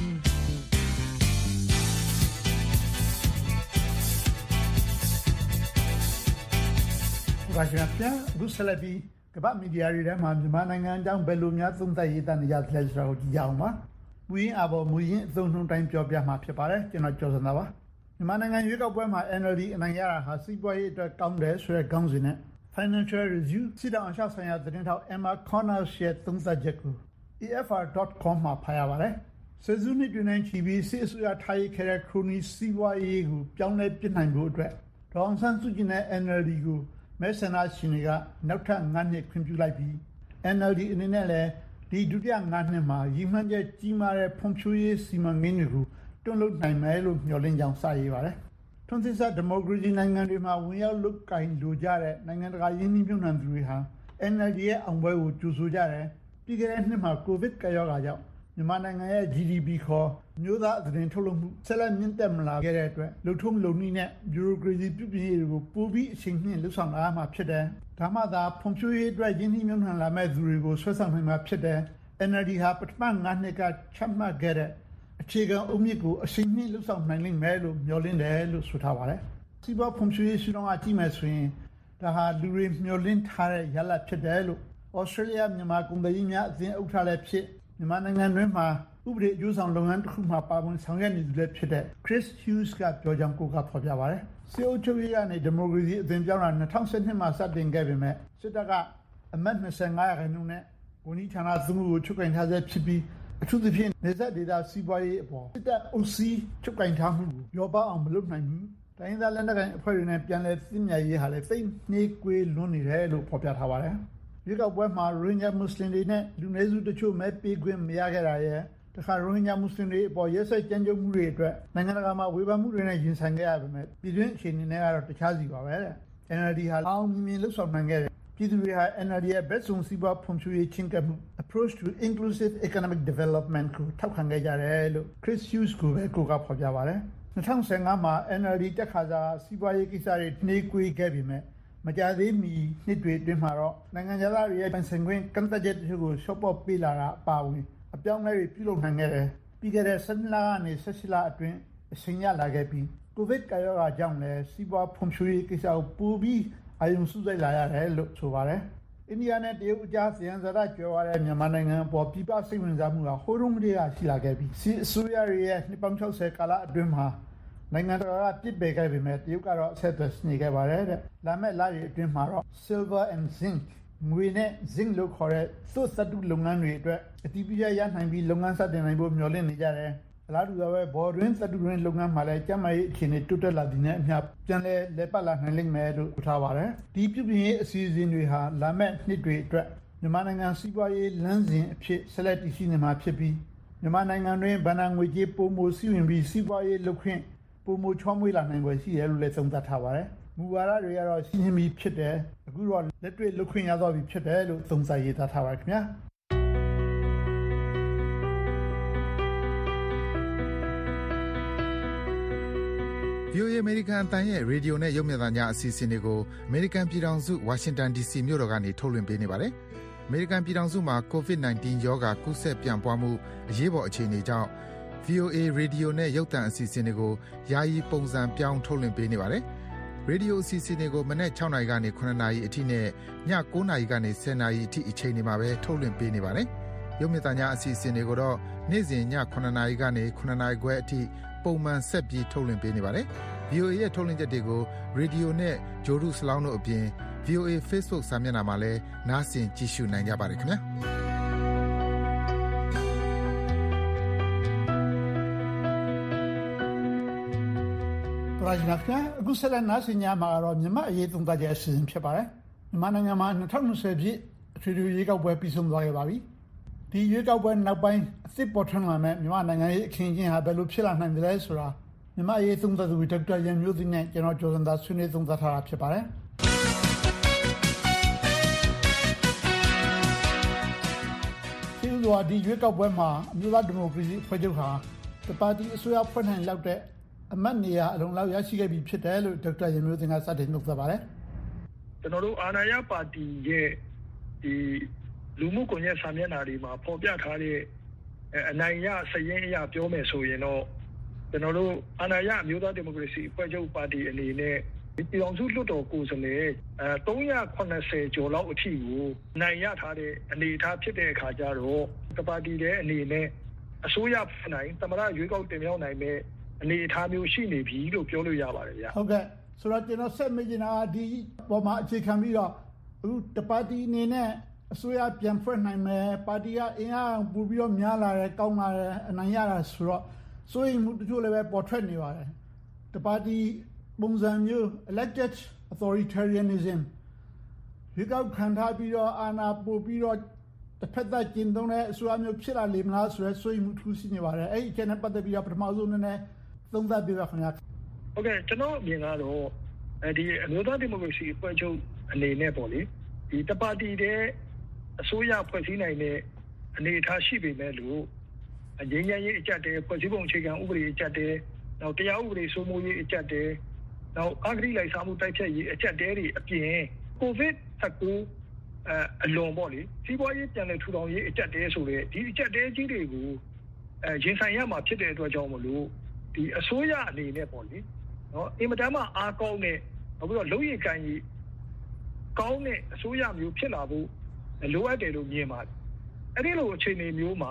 Speaker 13: ဘာရှင်ပြန်အခုဆက်လက်ပြီးကမ္ဘာမီဒီယာတွေထဲမှာမြန်မာနိုင်ငံအကြောင်းဘယ်လိုများသုံးသပ်ရေးသားနေကြသလဲဆိုတာကိုကြည့်ကြအောင်ပါမူရင်းအပေါ်မူရင်းအသုံးနှုန်းတိုင်းပြောပြမှာဖြစ်ပါတယ်ကျွန်တော်ကျော်စံသာပါမြန်မာနိုင်ငံရွေးကောက်ပွဲမှာ NLD အနိုင်ရတာဟာစီးပွားရေးအတွက်ကောင်းတယ်ဆိုတဲ့ခေါင်းစဉ်နဲ့ Financial Review စစ်တောင်အရှောက်ဆိုင်ရာသတင်းထောက် Emma Connors ရဲ့သုံးသပ်ချက်ကို AFR.com မှာဖတ်ရပါတယ်စေစုနှစ်တွင်ချီပြီးစစ်အစိုးရထားရခဲ့တဲ့ခရိုနီစီးပွားရေးကိုပြောင်းလဲပြစ်နိုင်ဖို့အတွက်ဒေါအောင်ဆန်းစုကြည်နဲ့ NLD ကိုမဲဆန္ဒရှင်တွေကနောက်ထပ်9နှစ်ခွင့်ပြုလိုက်ပြီး NLD အနေနဲ့လည်းဒီဒုတိယ9နှစ်မှာရည်မှန်းချက်ကြီးမားတဲ့ဖွံ့ဖြိုးရေးစီမံကိန်းတွေကိုတွန်းလုပ်နိုင်မယ်လို့မျှော်လင့်ကြောင်းစရေးပါတယ်။ထွန်းသစ်ဆက်ဒီမိုကရေစီနိုင်ငံတွေမှာဝင်ရောက်လုပ်ကိုင်လိုကြတဲ့နိုင်ငံတကာယင်းနှိမ့်ညွှန်နှံသူတွေဟာ NLD ရဲ့အောင်ပွဲကိုကြိုဆိုကြတယ်။ပြီးခဲ့တဲ့နှစ်မှာကိုဗစ်ကပ်ရောဂါကြောင့်မြန်မာနိုင်ငံရဲ့ GDP ခေါ်မျိုးသားအသတင်းထုတ်လုပ်မှုဆက်လက်မြင့်တက်မလာခဲ့တဲ့အတွက်လုံထုံးလုံနည်းနဲ့ bureaucracy ပြုပြင်ရေးတွေကိုပိုပြီးအချိန်နှင့်လှုပ်ဆောင်လာမှဖြစ်တယ်။ဒါမှသာဖွံ့ဖြိုးရေးအတွက်ယင်းနှိမ့်ညွှန်လာမဲ့သူတွေကိုဆွဲဆောင်နိုင်မှာဖြစ်တယ်။ NLD ဟာပထမ9နှစ်ကချမှတ်ခဲ့တဲ့အခြေခံအုတ်မြစ်ကိုအချိန်နှင့်လှုပ်ဆောင်နိုင်လိမ့်မယ်လို့မျှော်လင့်တယ်လို့ဆိုထားပါတယ်။စီးပွားဖွံ့ဖြိုးရေးရှုထောင့်ကကြည့်မယ်ဆိုရင်ဒါဟာလူတွေမျှော်လင့်ထားတဲ့ရလဒ်ဖြစ်တယ်လို့ Australia မြန်မာကုန်သည်ကြီးများအသင်းဥက္ကဋ္ဌလည်းဖြစ်မြန်မာနိုင်ငံတွင်းမှာဥဥပဒေအကျိုးဆောင်လုပ်ငန်းတစ်ခုမှာပါဝင်ဆောင်ရွက်နေသူလည်းဖြစ်တဲ့ Chris Hughes ကပြောကြောင်းကိုကဖော်ပြပါတယ်။စစ်အုပ်ချုပ်ရေးကနေဒီမိုကရေစီအသွင်ပြောင်းတာ2012မှာစတင်ခဲ့ပေမဲ့စစ်တပ်ကအမတ်25ရာခိုင်နှုန်းနဲ့ဝန်ကြီးဌာနသုံးခုကိုချုပ်ကိုင်ထားဆဲဖြစ်ပြီးအထူးသဖြင့်နေဆက်ဒေတာစီးပွားရေးအပေါ်စစ်တပ်အုပ်စီးချုပ်ကိုင်ထားမှုကိုရောပါအောင်မလုပ်နိုင်ဘူး။တိုင်းဒေသလက်နက်ကိုင်အဖွဲ့တွေနဲ့ပြန်လည်သင့်မြတ်ရေးဟာလည်းသိနှေးကွေးလွန်းနေတယ်လို့ဖော်ပြထားပါတယ်။ရွေးကောက်ပွဲမှာရိုဟင်ဂျာမွတ်စလင်တွေနဲ့လူနည်းစုတချို့မဲပေးခွင့်မရခဲ့တာရဲ့တခါရိုဟင်ဂျာမွတ်စလင်တွေအပေါ်ရဲစက်ကြမ်းကြုတ်မှုတွေအတွက်နိုင်ငံတကာမှာဝေဖန်မှုတွေနဲ့ရင်ဆိုင်ခဲ့ရပေမဲ့ပြည်တွင်းအခြေအနေနဲ့ကတော့တခြားစီပါပဲတဲ့ NLD ဟာအောင်မြင်လှုပ်ဆောင်နိုင်ခဲ့တယ်ပြည်သူတွေဟာ NLD ရဲ့ဘက်စုံစီးပွားဖွံ့ဖြိုးရေးချင်းကပ်မှု approach to inclusive economic development ကိုထောက်ခံခဲ့ကြတယ်လို့ Chris Hughes ကိုပဲကိုကဖော်ပြပါတယ်2015မှာ NLD တက်ခါစားစီးပွားရေးကိစ္စတွေနှေးကွေးခဲ့ပေမဲ့မကြသေးမီနှစ်တွေအတွင်းမှာတော့နိုင်ငံသားတွေရဲ့ပိုင်ဆိုင်ခွင့်ကန့်သတ်ချက်တွေကိုရှော့ပေါ့ပေးလာတာအပါအဝင်အပြောင်းအလဲတွေပြုလုပ်နိုင်ခဲ့တယ်ပြီးခဲ့တဲ့12လကနေ18လအတွင်းအချိန်ရလာခဲ့ပြီးကိုဗစ်ကာရောဂါကြောင့်လည်းစီးပွားဖွံ့ဖြိုးရေးကိစ္စကိုပိုပြီးအာရုံစိုက်လာရတယ်လို့ဆိုပါတယ်အိန္ဒိယနဲ့တရုတ်အကြားသယံဇာတကျွဲဝါတဲ့မြန်မာနိုင်ငံအပေါ်ပြည်ပစိတ်ဝင်စားမှုကဟိုးတုန်းကတည်းကရှိလာခဲ့ပြီးစီအစိုးရရဲ့နှစ်ပေါင်း60ကာလအတွင်းမှာနိုင်ငံတကာကပြစ်ပယ်ခဲ့ပေမဲ့တရုတ်ကတော့အဆက်အသွယ်နေခဲ့ပါတယ်တဲ့လာမယ့်လတွေအတွင်းမှာတော့ silver and zinc ငွေနဲ့ zinc လို့ခေါ်တဲ့သွတ်သတ္တုလုပ်ငန်းတွေအတွက်အတိအကျရနိုင်ပြီးလုပ်ငန်းစတင်နိုင်ဖို့မျှော်လင့်နေကြတယ်အလားတူပဲဘော်တွင်းသတ္တုတွင်းလုပ်ငန်းမှာလည်းကျန်းမာရေးအခြေအနေတိုးတက်လာသည်နဲ့အမျှပြန်လည်ပတ်လာနိုင်လိမ့်မယ်လို့ထားပါတယ်ဒီပြုပြင်ရေးအစီအစဉ်တွေဟာလာမယ့်နှစ်တွေအတွက်မြန်မာနိုင်ငံစီးပွားရေးလမ်းစဉ်အဖြစ်ဆက်လက်တည်ရှိနေမှာဖြစ်ပြီးမြန်မာနိုင်ငံတွင်ဗဏ္ဍာငွေကြေးပိုမိုစီးဝင်ပြီးစီးပွားရေးလုပ်ခွင့်ပိုမိုချောမွေ့လာနိုင်ွယ်ရှိတယ်လို့လည်းသုံးသပ်ထားပါတယ်မူဝါဒတွေကတော့ရှင်းရှင်းပြီးဖြစ်တယ်အခုတော့လက်တွေ့လုပ်ခွင့်ရတော့ပြီဖြစ်တယ်လို့သုံးသပ်ရေးသားထားပါခင်ဗျာ
Speaker 14: VOA အမေရိကန်အသံရဲ့ရေဒီယိုနဲ့ရုပ်မြင်သံကြားအစီအစဉ်တွေကိုအမေရိကန်ပြည်ထောင်စုဝါရှင်တန် DC မြို့တော်ကနေထုတ်လွှင့်ပေးနေပါတယ်။အမေရိကန်ပြည်ထောင်စုမှာ COVID-19 ရောဂါကူးစက်ပြန့်ပွားမှုအရေးပေါ်အခြေအနေကြောင့် VOA ရေဒီယိုနဲ့ရုပ်သံအစီအစဉ်တွေကိုယာယီပုံစံပြောင်းထုတ်လွှင့်ပေးနေပါတယ်။ရေဒီယိုအစီအစဉ်တွေကိုမနက်6နာရီကနေ9နာရီအထိနဲ့ည9နာရီကနေ10နာရီအထိအချိန်တွေမှာပဲထုတ်လွှင့်ပေးနေပါတယ်။ရုပ်မြင်သံကြားအစီအစဉ်တွေကိုတော့နေ့စဉ်ည9နာရီကနေ9နာရီခွဲအထိပုံမှန်ဆက်ပြီးထုတ်လွှင့်ပေးနေပါတယ်။ VOA ရဲ့ထုတ်လွှင့်ချက်တွေကိုရေဒီယိုနဲ့ဂျိုဒူစလောင်းတို့အပြင် VOA Facebook စာမျက်နှာမှာလည်းနားဆင်ကြည့်ရှုနိုင်ကြပါတယ်ခင်ဗျာ။ပရိသတ်များအခုဆက်လက်နားဆင်ကြမှာကတော့မြန်မာအရေးသုံးသပ်ချက်အစီအစဉ်ဖြစ်ပါတယ်။မြန်မာနိုင်ငံမှာ2020ပြည့်အထွေထွေရွေးကောက်ပွဲပြီးဆုံးသွားခဲ့ပါပြီ။ဒီရွေးကောက်ပွဲနောက်ပိုင်းအသစ်ပေါ်ထွန်းလာမဲ့မြန်မာနိုင်ငံရဲ့အခင်းအကျင်းဟာဘယ်လိုဖြစ်လာနိုင်သလဲဆိုတာမြန်မာရေးသုံးသပ်သူဒေါက်တာရန်မျိုးသိန်းနဲ့ကျွန်တော်ကျော်စံသာဆွေးနွေးသုံးသပ်ထားတာဖြစ်ပါတယ်။ဒီလိုဒီရွေးကောက်ပွဲမှာအမျိုးသားဒီမိုကရေစီအဖွဲ့ချုပ်ဟာတပါတီအစိုးရဖွဲ့နိုင်လောက်တဲ့အမတ်နေရာအလုံးလောက်ရရှိခဲ့ပြီဖြစ်တယ်လို့ဒေါက်တာရန်မျိုးသိန်းကစတင်နှုတ်ဆက်ပါတယ်
Speaker 15: ။ကျွန်တော်တို့အာဏာရပါတီရဲ့ဒီလူမှုကွန်ရက်စာမျက်နှာတွေမှာဖော်ပြထားတဲ့အနိုင်ရစရင်အရာပြောမယ်ဆိုရင်တော့ကျွန်တော်တို့အာဏာရအမျိုးသားဒီမိုကရေစီအဖွဲ့ချုပ်ပါတီအနေနဲ့ပြည်အောင်စုလွှတ်တော်ကိုယ်စားလှယ်380ကျော်လောက်အထိကိုနိုင်ရထားတဲ့အနေအထားဖြစ်တဲ့အခါကျတော့တပါတီတဲ့အနေနဲ့အစိုးရဖွဲ့နိုင်သမရရွေးကောက်တင်မြှောက်နိုင်မဲ့အနေအထားမျိုးရှိနေပြီလို့ပြောလို့ရပါတယ်ဗျာ
Speaker 13: ဟုတ်ကဲ့ဆိုတော့ကျွန်တော်ဆက်မေးချင်တာဒီပေါ်မှာအခြေခံပြီးတော့အခုတပါတီအနေနဲ့အစိုးရပြန်ဖွဲ့နိုင်မယ်ပါတီကအင်အားပူပြီးတော့များလာတယ်ကောင်းလာတယ်အနိုင်ရတာဆိုတော့ဆိုရင်မှုတချို့လည်းပဲပေါ်ထွက်နေပါတယ်တပါတီပုံစံမျိုး elected authoritarianism ဒီကောက်ခံထားပြီးတော့အာဏာပို့ပြီးတော့တစ်ဖက်သက်ကျင်းသုံးတဲ့အစိုးရမျိုးဖြစ်လာလိမ့်မလားဆိုရယ်ဆိုရင်မှုထူးရှိနေပါတယ်အဲ့ဒီအချက်နဲ့ပတ်သက်ပြီးတော့ပထမဆုံးနည်းနည်းသုံးသပ်ပြပါခင်ဗျာ
Speaker 15: ဟုတ်ကဲ့ကျွန်တော်အမြင်ကတော့ဒီအမျိုးသားဒီမိုကရေစီအဖွဲ့ချုပ်အနေနဲ့ပေါ့လေဒီတပါတီတဲ့အစိုးရဖွဲ့စည်းနိုင်တဲ့အနေအထားရှိပေမဲ့လို့ငြိမ်းချမ်းရေးအကြက်တဲဖွဲ့စည်းပုံအခြေခံဥပဒေအကြက်တဲနောက်တရားဥပဒေစိုးမိုးရေးအကြက်တဲနောက်အဂတိလိုက်စားမှုတိုက်ဖျက်ရေးအကြက်တဲတွေအပြင်ကိုဗစ်-19အလွန်ပေါ့လေစီးပွားရေးပြန်လည်ထူထောင်ရေးအကြက်တဲဆိုတဲ့ဒီအကြက်တဲကြီးတွေကိုရင်ဆိုင်ရမှာဖြစ်တဲ့အတွက်ကြောင့်မလို့ဒီအစိုးရအနေနဲ့ပေါ့လေနော်အင်မတန်မှအားကောင်းတဲ့နောက်ပြီးတော့လုံရည်ကန်ကြီးကောင်းတဲ့အစိုးရမျိုးဖြစ်လာဖို့လိုအပ်တယ်လို့မြင်ပါတယ်အဲ့ဒီလိုအခြေအနေမျိုးမှာ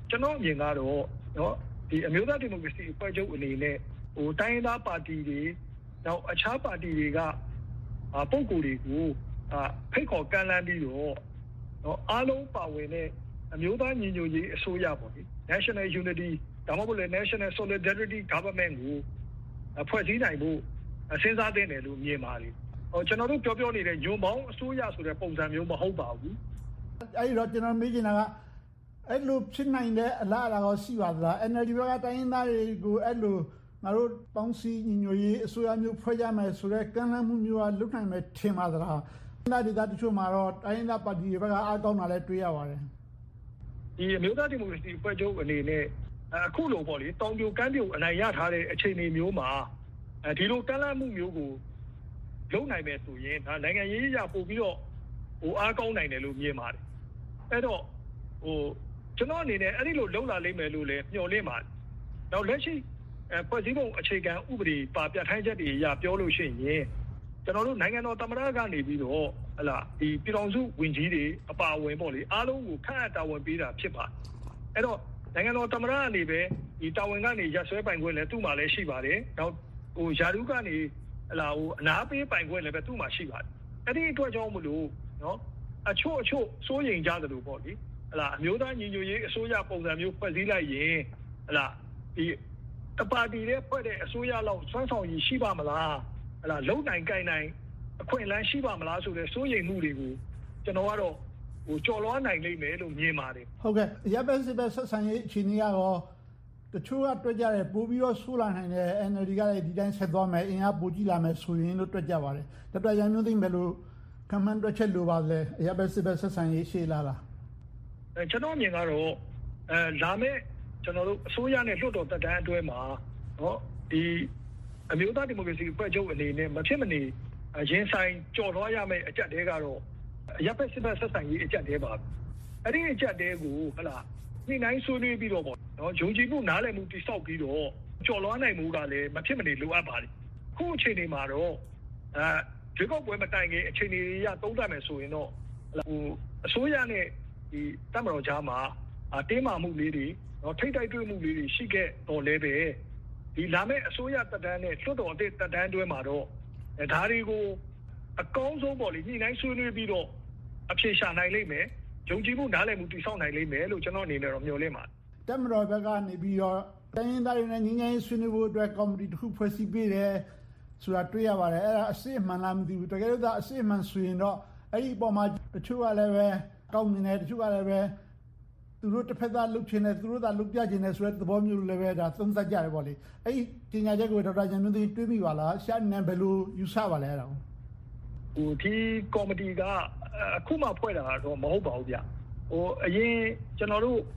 Speaker 15: ကျွန်တော်မြင်ကတော့နော်ဒီအမျိုးသားဒီမိုကရေစီအဖွဲ့ချုပ်အနေနဲ့တိုင်းရင်းသားပါတီတွေနောက်အခြားပါတီတွေကပုံကိုယ်တွေကိုဖိတ်ခေါ်ကမ်းလှမ်းပြီးတော့နော်အားလုံးပါဝင်တဲ့အမျိုးသားညီညွတ်ရေးအစိုးရပေါ့လေ National Unity ဒါမှမဟုတ်လေ National Solidarity Government ကိုဖွဲ့စည်းနိုင်ဖို့စဉ်းစားသင့်တယ်လို့မြင်ပါတယ်ကျွန်တော်တို့ပြောနေတဲ့ညွန်ပေါင်းအစိုးရဆိုတဲ့ပုံစံမျိုးမဟုတ်ပါဘူး
Speaker 13: အဲ့တော့ကျွန်တော်မေးချင်တာကအဲ့လိုဖြစ်နိုင်တဲ့အလားအလာကိုရှိပါသလား NLD ဘက်ကတိုင်းရင်းသားတွေကိုအဲ့လိုငါတို့ပေါင်းစည်းညီညွတ်ရေးအစိုးရမျိုးဖွဲ့ကြမယ်ဆိုတဲ့ကမ်းလှမ်းမှုမျိုးကလုပ်နိုင်မယ်ထင်ပါသလားတိုင်းဒေသတချို့မှာတော့တိုင်းရင်းသားပါတီတွေဘက်ကအားကောင်းတာလည်းတွေ့ရပါတယ်
Speaker 15: ဒီအမျိုးသားဒီမိုကရေစီအဖွဲ့ချုပ်အနေနဲ့အခုလိုပေါ့လေတောင်ပြိုကမ်းပြိုအနိုင်ရထားတဲ့အခြေအနေမျိုးမှာဒီလိုကမ်းလှမ်းမှုမျိုးကိုလုပ်နိုင်မယ်ဆိုရင်ဒါနိုင်ငံရေးအရပို့ပြီးတော့အားကောင်းနိုင်တယ်လို့မြင်ပါတယ်အဲ့တော့ကျွန်တော်အနေနဲ့အဲ့ဒီလိုလုပ်လာလိမ့်မယ်လို့လည်းမျှော်လင့်ပါတယ်နောက်လက်ရှိဖွဲ့စည်းပုံအခြေခံဥပဒေပါပြဋ္ဌာန်းချက်တွေအရပြောလို့ရှိရင်ကျွန်တော်တို့နိုင်ငံတော်သမ္မတကနေပြီးတော့ဟလာဒီပြည်ထောင်စုဝန်ကြီးတွေအပါအဝင်ပေါ့လေအားလုံးကိုခန့်အပ်တာဝန်ပေးတာဖြစ်ပါတယ်အဲ့တော့နိုင်ငံတော်သမ္မတအနေပဲဒီတာဝန်ကနေရပ်ဆွဲပိုင်ခွင့်လည်းသူ့မှာလည်းရှိပါတယ်နောက်ယာရုကနေဟလာအနာပေးပိုင်ခွင့်လည်းပဲသူ့မှာရှိပါတယ်အဲ့ဒီအတွက်ကြောင့်မလို့နော်အချို့စိုးရိမ်ကြတယ်လို့ပေါ့လေဟလာအမျိုးသားညီညွတ်ရေးအစိုးရပုံစံမျိုးဖွဲ့စည်းလိုက်ရင်ဟလာဒီတပါတီရဲ့ဖွဲ့တဲ့အစိုးရလောက်စွမ်းဆောင်ရည်ရှိပါမလားဟလာလုံနိုင်ကိုင်နိုင်အခွင့်အလမ်းရှိပါမလားဆိုတဲ့စိုးရိမ်မှုတွေကိုကျွန်တော်ကတော့ကြော်လွှားနိုင်လိမ့်မယ်လို့မြင်ပါတယ်
Speaker 13: ဟုတ်ကဲ့ရပ်ဘက်စစ်ဘက်ဆက်ဆံရေးအခြေအနေကတော့တချို့ကတွေ့ကြတယ်ပို့ပြီးတော့ဆိုးလာနိုင်တယ် NLD ကလည်းဒီတိုင်းဆက်သွားမယ်အင်အားပိုကြီးလာမယ်ဆိုရင်လို့တွေ့ကြပါတယ်ဒေါက်တာရန်မျိုးသိမ်းပဲလို့ကမ္ဘာ့တွက်ချက်လိုပါလဲရပ်ဘက်စစ်ဘက်ဆက်ဆံရေးရှေ့လာလား
Speaker 15: ကျွန်တော်မြင်ကတော့လာမယ့်ကျွန်တော်တို့အစိုးရနဲ့လွှတ်တော်တပ်တန်းအတွဲမှာနော်ဒီအမျိုးသားဒီမိုကရေစီအဖွဲ့ချုပ်အနေနဲ့မဖြစ်မနေရင်ဆိုင်ကြော်လွှားရမယ့်အကြက်တဲကတော့ရပ်ဘက်စစ်ဘက်ဆက်ဆံရေးအကြက်တဲပါအဲ့ဒီအကြက်တဲကိုဟလာနှိမ့်နိုင်ဆွေးနွေးပြီးတော့ပေါ့နော်ယုံကြည်မှုနားလည်မှုတိဆောက်ပြီးတော့ကြော်လွှားနိုင်မှုကလည်းမဖြစ်မနေလိုအပ်ပါတယ်ခုအချိန်တွေမှာတော့ဒီကောက်ပွဲမတိုင်ခင်အချိန်တွေရသုံးသပ်မယ်ဆိုရင်တော့အစိုးရနဲ့ဒီတပ်မတော်ကြားမှာတင်းမာမှုလေးတွေနော်ထိတ်တိုက်တွေ့မှုလေးတွေရှိခဲ့တော့လည်းပဲဒီလာမယ့်အစိုးရတပ်တန်းနဲ့လွှတ်တော်အသစ်တပ်တန်းတွဲမှာတော့ဒါတွေကိုအကောင်းဆုံးပေါ့လေညှိနှိုင်းဆွေးနွေးပြီးတော့အဖြေရှာနိုင်လိမ့်မယ်ယုံကြည်မှုနားလည်မှုတည်ဆောက်နိုင်လိမ့်မယ်လို့ကျွန်တော်အနေနဲ့တော့မျှော်လင့်ပါတယ်
Speaker 13: တပ်မတော်ဘက်ကနေပြီးတော့တိုင်းရင်းသားတွေနဲ့ငြိမ်းချမ်းရေးဆွေးနွေးဖို့အတွက်ကော်မတီတစ်ခုဖွဲ့စည်းပေးတယ်ဆိုတာတွေ့ရပါတယ်အဲ့ဒါအစစ်အမှန်လားမသိဘူးတကယ်လို့ဒါအစစ်အမှန်ဆိုရင်တော့အဲ့ဒီအပေါ်မှာတချို့ကလည်းပဲကောင်းနေတယ်တချို့ကလည်းပဲသူတို့တစ်ဖက်သားလှုပ်ချင်တယ်သူတို့သာလှုပ်ပြချင်တယ်ဆိုတဲ့သဘောမျိုးလည်းပဲဒါသုံးသပ်ကြတယ်ပေါ့လေအဲ့ဒီတင်ညာချက်ကိုဒေါက်တာကျန်တွန်းသိတွေးမိပါလားရှာနေဘယ်လိုယူဆပါလဲအဲ့ဒါ
Speaker 15: ဒီကော်မတီကအခုမှဖွဲ့တာတော့မဟုတ်ပါဘူးဗျအရင်ကျွန်တော်တို့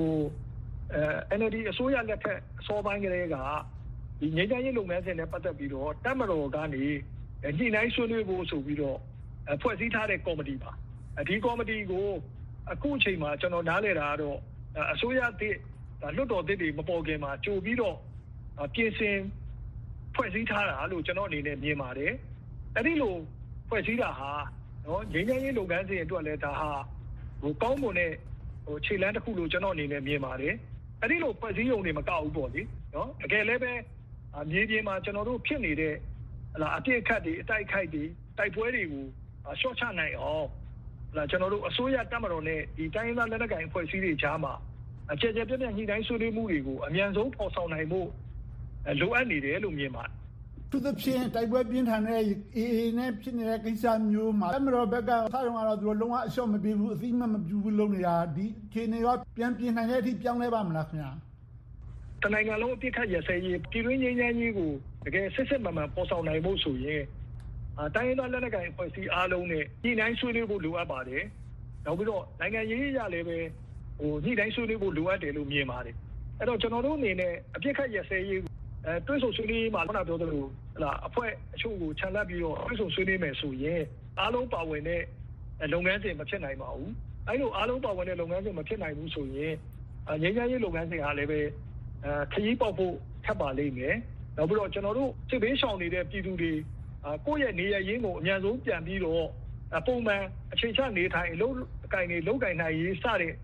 Speaker 15: NLD အစိုးရလက်ထက်အစောပိုင်းကလေးကဒီငြိမ်းချမ်းရေးလုပ်ငန်းစဉ်နဲ့ပတ်သက်ပြီးတော့တပ်မတော်ကနေညှိနှိုင်းဆွေးနွေးဖို့ဆိုပြီးတော့ဖွဲ့စည်းထားတဲ့ကော်မတီပါဒီကော်မတီကိုအခုအချိန်မှာကျွန်တော်နားလည်တာကတော့အစိုးရသစ်လွှတ်တော်သစ်တွေမပေါ်ခင်မှာကြိုပြီးတော့ပြင်ဆင်ဖွဲ့စည်းထားတာလို့ကျွန်တော်အနေနဲ့မြင်ပါတယ်အဲ့ဒီလိုဖွဲ့စည်းတာဟာနော်ငြိမ်းချမ်းရေးလုပ်ငန်းစဉ်အတွက်လည်းဒါဟာကောင်းမွန်တဲ့ခြေလှမ်းတစ်ခုလို့ကျွန်တော်အနေနဲ့မြင်ပါတယ်အဲ့ဒီလိုဖွဲ့စည်းရုံတွေမကဘူးပေါ့လေနော်တကယ်လည်းပဲမြေပြင်မှာကျွန်တော်တို့ဖြစ်နေတဲ့အပြစ်အခတ်တွေအတိုက်ခိုက်တွေတိုက်ပွဲတွေကိုရှော့ချနိုင်အောင်ကျွန်တော်တို့အစိုးရတပ်မတော်နဲ့ဒီတိုင်းရင်းသားလက်နက်ကိုင်အဖွဲ့အစည်းတွေကြားမှာအကြက်ကြက်ပြည့်ပြည့်ညှိနှိုင်းဆွေးနွေးမှုတွေကိုအမြန်ဆုံးဖော်ဆောင်နိုင်ဖို့လိုအပ်နေတယ်လို့မြင်ပါတယ်
Speaker 13: သူသဖြင့်တိုက်ပွဲပြင်းထန်တဲ့ AA နဲ့ဖြစ်နေတဲ့ကိစ္စမျိုးမှာတပ်မတော်ဘက်ကထားတော့ကတော့သူတို့လုံးဝအလျှော့မပေးဘူးအသိမှမပြုဘူးလုပ်နေတာဒီအခြေအနေကပြန်ပြင်နိုင်တဲ့အထိပြောင်းလဲပါမလားခင်ဗျာ
Speaker 15: တနိုင်ငံလုံးအပြစ်ခတ်ရစဲရေးပြည်တွင်းငြိမ်းချမ်းရေးကိုတကယ်စစ်စစ်မှန်မှန်ပေါ်ဆောင်နိုင်ဖို့ဆိုရင်တိုင်းရင်းသားလက်နက်ကိုင်အဖွဲ့အစည်းအားလုံးနဲ့ညှိနှိုင်းဆွေးနွေးဖို့လိုအပ်ပါတယ်နောက်ပြီးတော့နိုင်ငံရေးအရလည်းပဲညှိနှိုင်းဆွေးနွေးဖို့လိုအပ်တယ်လို့မြင်ပါတယ်အဲ့တော့ကျွန်တော်တို့အနေနဲ့အပြစ်ခတ်ရစဲရေးတွဲဆုံဆွေးနွေးမှာခုနပြောသလိုအဖွဲ့အချို့ကိုခြံလက်ပြီးတော့တွဲဆုံဆွေးနွေးမယ်ဆိုရင်အားလုံးပါဝင်တဲ့လုပ်ငန်းစဉ်မဖြစ်နိုင်ပါဘူးအဲ့လိုအားလုံးပါဝင်တဲ့လုပ်ငန်းစဉ်မဖြစ်နိုင်ဘူးဆိုရင်ငြိမ်းချမ်းရေးလုပ်ငန်းစဉ်အားလည်းပဲခရီးပေါက်ဖို့ထပ်ပါလိမ့်မယ်နောက်ပြီးတော့ကျွန်တော်တို့စစ်ဘေးရှောင်နေတဲ့ပြည်သူတွေကိုယ့်ရဲ့နေရရင်းကိုအများဆုံးပြန်ပြီးတော့ပုံမှန်အချိန်ချနေထိုင်လုပ်ကိုင်နိုင်ရေးစတဲ့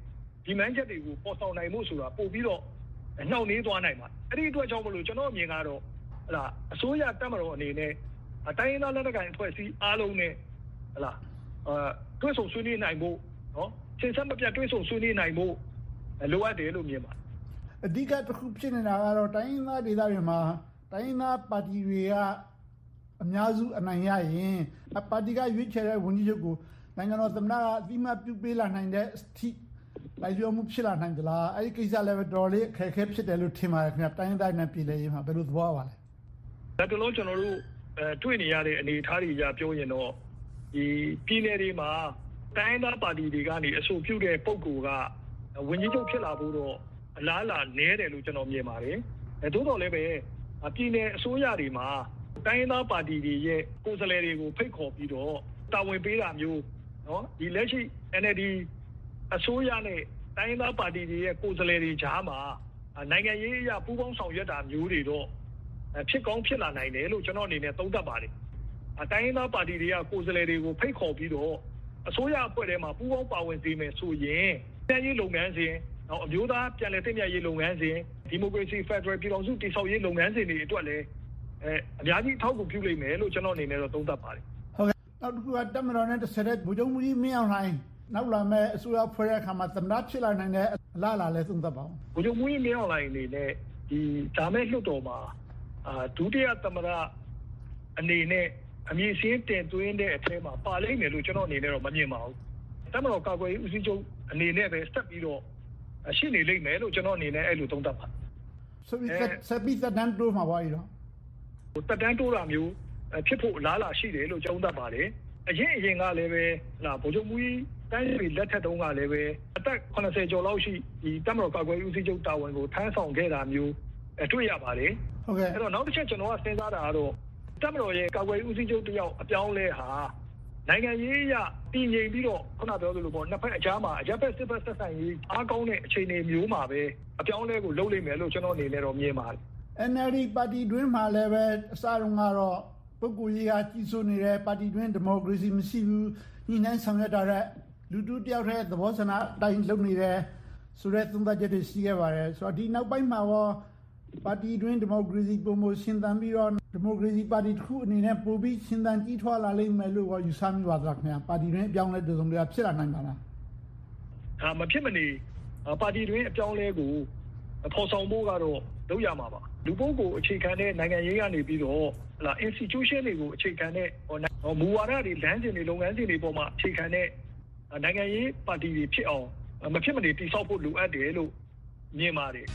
Speaker 15: ဒီမှန်းချက်တွေကိုပေါ်ဆောင်နိုင်မှုဆိုတာပို့ပြီးတော့နှောင့်နှေးသွားနိုင်ပါအဲ့ဒီအတွက်ကြောင့်မလို့ကျွန်တော်အမြင်ကတော့ဟလာအစိုးရတပ်မတော်အနေနဲ့တိုင်းရင်းသားလက်နက်ကိုင်အဖွဲ့အစည်းအားလုံးနဲ့ဟလာတွဲဆုံဆွေးနွေးနိုင်ဖို့နော်စဉ်ဆက်မပြတ်တွဲဆုံဆွေးနွေးနိုင်ဖို့လိုအပ်တယ်လို့မြင်ပါတယ်
Speaker 13: အဓိကတစ်ခုဖြစ်နေတာကတော့တိုင်းရင်းသားဒေသတွေမှာတိုင်းရင်းသားပါတီတွေကအများစုအနိုင်ရရင်ပါတီကရွေးချယ်တဲ့ဝန်ကြီးချုပ်ကိုနိုင်ငံတော်သမ္မတကအတိမတ်ပြုပေးလာနိုင်တဲ့အထိလိုက်လျောမှုဖြစ်လာနိုင်သလားအဲ့ဒီကိစ္စလည်းပဲတော်လေးအခက်အခဲဖြစ်တယ်လို့ထင်ပါတယ်ခင်ဗျတိုင်းရင်းသားနဲ့ပြည်လဲရေးမှာဘယ်လိုသဘောပါလဲ
Speaker 15: ဒါတလို့ကျွန်တော်တို့တွေ့နေရတဲ့အနေအထားတွေအရပြောရင်တော့ဒီပြည်နယ်တွေမှာတိုင်းရင်းသားပါတီတွေကနေအဆိုပြုတဲ့ပုံကိုကဝန်ကြီးချုပ်ဖြစ်လာဖို့တော့အလားအလာနည်းတယ်လို့ကျွန်တော်မြင်ပါတယ်သို့တော်လည်းပဲပြည်နယ်အစိုးရတွေမှာတိုင်းရင်းသားပါတီတွေရဲ့ကိုယ်စားလှယ်တွေကိုဖိတ်ခေါ်ပြီးတော့တာဝန်ပေးတာမျိုးနော်ဒီလက်ရှိ NLD အစိုးရနဲ့တိုင်းရင်းသားပါတီတွေရဲ့ကိုယ်စားလှယ်တွေကြားမှာနိုင်ငံရေးအရပူးပေါင်းဆောင်ရွက်တာမျိုးတွေတော့ဖြစ်ကောင်းဖြစ်လာနိုင်တယ်လို့ကျွန်တော်အနေနဲ့သုံးသပ်ပါတယ်တိုင်းရင်းသားပါတီတွေကကိုယ်စားလှယ်တွေကိုဖိတ်ခေါ်ပြီးတော့အစိုးရအဖွဲ့ထဲမှာပူးပေါင်းပါဝင်စေမယ်ဆိုရင်ပြည်ရေးလုပ်ငန်းစဉ်နောက်အမျိုးသားပြည်လည်သင့်မြတ်ရေးလုပ်ငန်းစဉ်ဒီမိုကရေစီဖက်ဒရယ်ပြည်ထောင်စုတည်ဆောက်ရေးလုပ်ငန်းစဉ်တွေအတွက်လည်းအများကြီးထောက်ကူပြုလိမ့်မယ်လို့ကျွန်တော်အနေနဲ့တော့သုံးသပ်ပါတယ်
Speaker 13: ဟုတ်ကဲ့နောက်တစ်ခုကတပ်မတော်နဲ့တစ်ဆက်တည်းဗိုလ်ချုပ်မှုကြီးမင်းအောင်လှိုင်နောက်လာမဲ့အစိုးရဖွဲ့တဲ့အခါမှာသမ္မတဖြစ်လာနိုင်တဲ့အလားအလာလည်းသုံးသပ်ပါဦး
Speaker 15: ဗိုလ်ချုပ်မှုကြီးမင်းအောင်လှိုင်အနေနဲ့ဒီဒါမဲ့လွှတ်တော်မှာဒုတိယသမ္မတအနေနဲ့အမည်စင်းတင်သွင်းတဲ့အထက်မှာပါလိမ့်မယ်လို့ကျွန်တော်အနေနဲ့တော့မမြင်ပါဘူးတပ်မတော်ကာကွယ်ရေးဦးစီးချုပ်အနေနဲ့ပဲဆက်ပြီးတော့ရှိနေလိမ့်မယ်လို့ကျွန်တော်အနေနဲ့အဲ့လိုသုံးသပ်ပါတယ်
Speaker 13: ဆိုပြီးဆက်ပြီးသက်တမ်းတိုးမှာပါရော
Speaker 15: သက်တမ်းတိုးတာမျိုးဖြစ်ဖို့အလားအလာရှိတယ်လို့ကျွန်တော်သတ်ပါတယ်အရင်ကလည်းပဲဗိုလ်ချုပ်မှုကြီးတိုင်းပြည်လက်ထက်တုန်းကလည်းပဲအသက်80ကျော်လောက်ရှိဒီတပ်မတော်ကာကွယ်ရေးဦးစီးချုပ်တာဝန်ကိုထမ်းဆောင်ခဲ့တာမျိုးတွေ့ရပါတယ်
Speaker 13: ဟုတ်ကဲ့
Speaker 15: အဲ့တော့နောက်တစ်ချက်ကျွန်တော်ကစဉ်းစားတာကတော့တပ်မတော်ရဲ့ကာကွယ်ရေးဦးစီးချုပ်တယောက်အပြောင်းလဲဟာနိုင်ငံရေးအရတည်ငြိမ်ပြီးတော့ခုနပြောသလိုပေါ့နှစ်ဖက်အကြားမှာအရပ်ဘက်စစ်ဘက်ဆက်ဆံရေးအားကောင်းတဲ့အခြေအနေမျိုးမှာပဲအပြောင်းလဲကိုလုပ်လိမ့်မယ်လို့ကျွန်တော်အနေနဲ့တော့မြင်ပါတယ်
Speaker 13: NLD ပါတီတွင်းမှာလည်းပဲအစတုန်းကတော့ပုဂ္ဂိုလ်ရေးကကြီးစိုးနေတဲ့ပါတီတွင်းဒီမိုကရေစီမရှိဘူးညှိနှိုင်းဆောင်ရွက်တာတဲ့လူထုတယောက်တည်းသဘောဆန္ဒအတိုင်းလုပ်နေတဲ့ဆိုတဲ့သုံးသပ်ချက်တွေရှိခဲ့ပါတယ်ဆိုတော့ဒီနောက်ပိုင်းမှာရောပါတီတွင်းဒီမိုကရေစီပုံမရှင်သန်ပြီးတော့ဒီမိုကရေစီပါတီတစ်ခုအနေနဲ့ပိုပြီးရှင်သန်ကြီးထွားလာလိမ့်မယ်လို့ယူဆမိပါသလားခင်ဗျာပါတီတွင်းအပြောင်းလဲတစုံတရာဖြစ်လာနိုင်ပါလား
Speaker 15: မဖြစ်မနေပါတီတွင်းအပြောင်းလဲကိုဖော်ဆောင်ဖို့ကတော့လုပ်ရမှာပါလူပုဂ္ဂိုလ်အခြေခံတဲ့နိုင်ငံရေးကနေပြီးတော့institution တွေကိုအခြေခံတဲ့မူဝါဒတွေလမ်းစဉ်တွေလုပ်ငန်းစဉ်တွေပေါ်မှာအခြေခံတဲ့နိုင်ငံရေးပါတီတွေဖြစ်အောင်မဖြစ်မနေတည်ဆောက်ဖို့လိုအပ်တယ်လို့မြင်ပါတယ်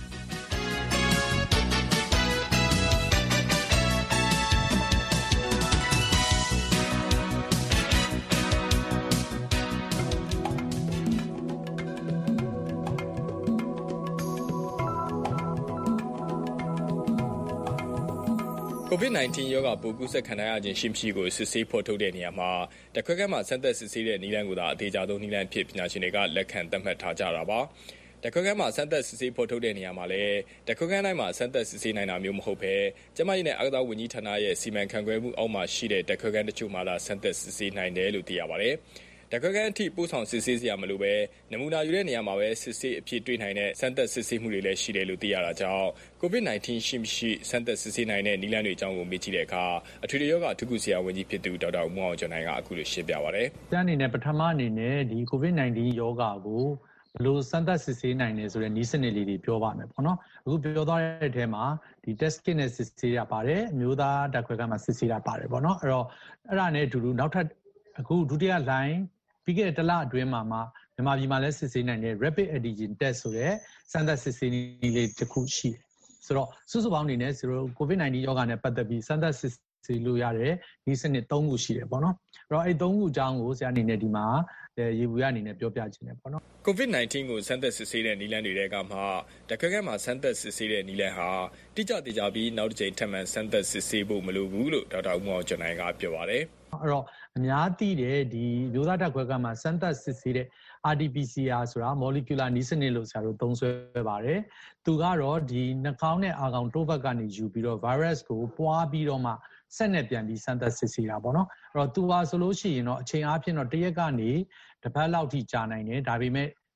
Speaker 16: COVID-19 ရောဂါပိုးကူးစက်ခံရခြင်းရှိမရှိကိုစစ်ဆေးဖော်ထုတ်တဲ့နေရာမှာတခွက်ခန့်မှာစမ်းသပ်စစ်ဆေးတဲ့နည်းလမ်းကိုသာအသေးချာဆုံးနည်းလမ်းဖြစ်ပညာရှင်တွေကလက်ခံသတ်မှတ်ထားကြတာပါ။တခွက်ခန့်မှာစမ်းသပ်စစ်ဆေးဖော်ထုတ်တဲ့နေရာမှာလည်းတခွက်ခန့်တိုင်းမှာစမ်းသပ်စစ်ဆေးနိုင်တာမျိုးမဟုတ်ဘဲကျန်းမာရေးနဲ့အားကစားဝန်ကြီးဌာနရဲ့စီမံခန့်ခွဲမှုအောက်မှာရှိတဲ့တခွက်ခန့်တချို့မှာသာစမ်းသပ်စစ်ဆေးနိုင်တယ်လို့သိရပါတယ်။တခွက်ခန့်အထိပို့ဆောင်စစ်ဆေးစရာမလိုပဲနမူနာယူတဲ့နေရာမှာပဲစစ်ဆေးအဖြစ်တွေ့နိုင်တဲ့စမ်းသပ်စစ်ဆေးမှုတွေလည်းရှိတယ်လို့သိရတာကြောင့် COVID-19 ရှိမရှိစမ်းသပ်စစ်ဆေးနိုင်တဲ့နည်းလမ်းတွေအကြောင်းကိုမေးကြည့်တဲ့အခါအထွေထွေရောဂါအထူးကုဆရာဝန်ကြီးဖြစ်သူဒေါက်တာဦးမောင်ကျော်နိုင်ကအခုလိုရှင်းပြပါဗျ
Speaker 17: ။ကျန်းအနေနဲ့ပထမအနေနဲ့ဒီ COVID-19 ရောဂါကိုဘယ်လိုစမ်းသပ်စစ်ဆေးနိုင်လဲဆိုတဲ့နည်းစနစ်လေးတွေပြောပါမယ်ပေါ့နော်။အခုပြောသွားတဲ့အထဲမှာဒီ test kit နဲ့စစ်ဆေးရပါတယ်အမျိုးသားဓာတ်ခွဲခန်းမှာစစ်ဆေးရပါတယ်ပေါ့နော်။အဲ့တော့အဲ့ဒါနဲ့အတူတူနောက်ထပ်အခုဒုတိယ lineပြီးခဲ့တဲ့တစ်လအတွင်းမှာမြန်မာပြည်မှာလည်းစစ်ဆေးနိုင်တဲ့ rapid antigen test ဆိုတဲ့စမ်းသပ်စစ်ဆေးနည်းလေးတစ်ခုရှိတယ်ဆိုတော့စုစုပေါင်းအနေနဲ့ဆိုတော့ COVID-19 ရောဂါနဲ့ပတ်သက်ပြီးစမ်းသပ်စစ်ဆေးလို့ရတဲ့ဒီစနစ်3ခုရှိတယ်ပေါ့နော်အဲ့တော့အဲ့3ခုအကြောင်းကိုဆရာအနေနဲ့ဒီမှာရေဘူးရအနေနဲ့ပြောပြခြင်းတယ်ပေါ့နော်
Speaker 16: COVID-19 ကိုစမ်းသပ်စစ်ဆေးတဲ့နည်းလမ်းတွေကမှတခွက်ခန့်မှာစမ်းသပ်စစ်ဆေးတဲ့နည်းလမ်းဟာတိကျသေးကြပြီးနောက်တစ်ချိန်ထပ်မံစမ်းသပ်စစ်ဆေးဖို့မလိုဘူးလို့ဒေါက်တာဦးမောင်ကျော်နိုင်ကပြောပါတယ်
Speaker 17: အဲ့တော့အများသိတဲ့ဒီမျိုးသားဓာတ်ခွဲခန်းမှာစမ်းသပ်စစ်ဆေးတဲ့ RT-PCR ဆိုတာ molecular နည်းစနစ်လို့ဆရာတို့သုံးစွဲပါတယ်သူကတော့ဒီနှာခေါင်းနဲ့အာခေါင်တိုးဘက်ကနေယူပြီးတော့ virus ကိုပွားပြီးတော့မှဆက်နဲ့ပြန်ပြီးစမ်းသပ်စစ်ဆေးတာပေါ့နော်အဲ့တော့သူပါဆိုလို့ရှိရင်တော့အချိန်အားဖြင့်တော့တစ်ရက်ကနေတစ်ပတ်လောက်ထိကြာနိုင်တယ်ဒါပေမဲ့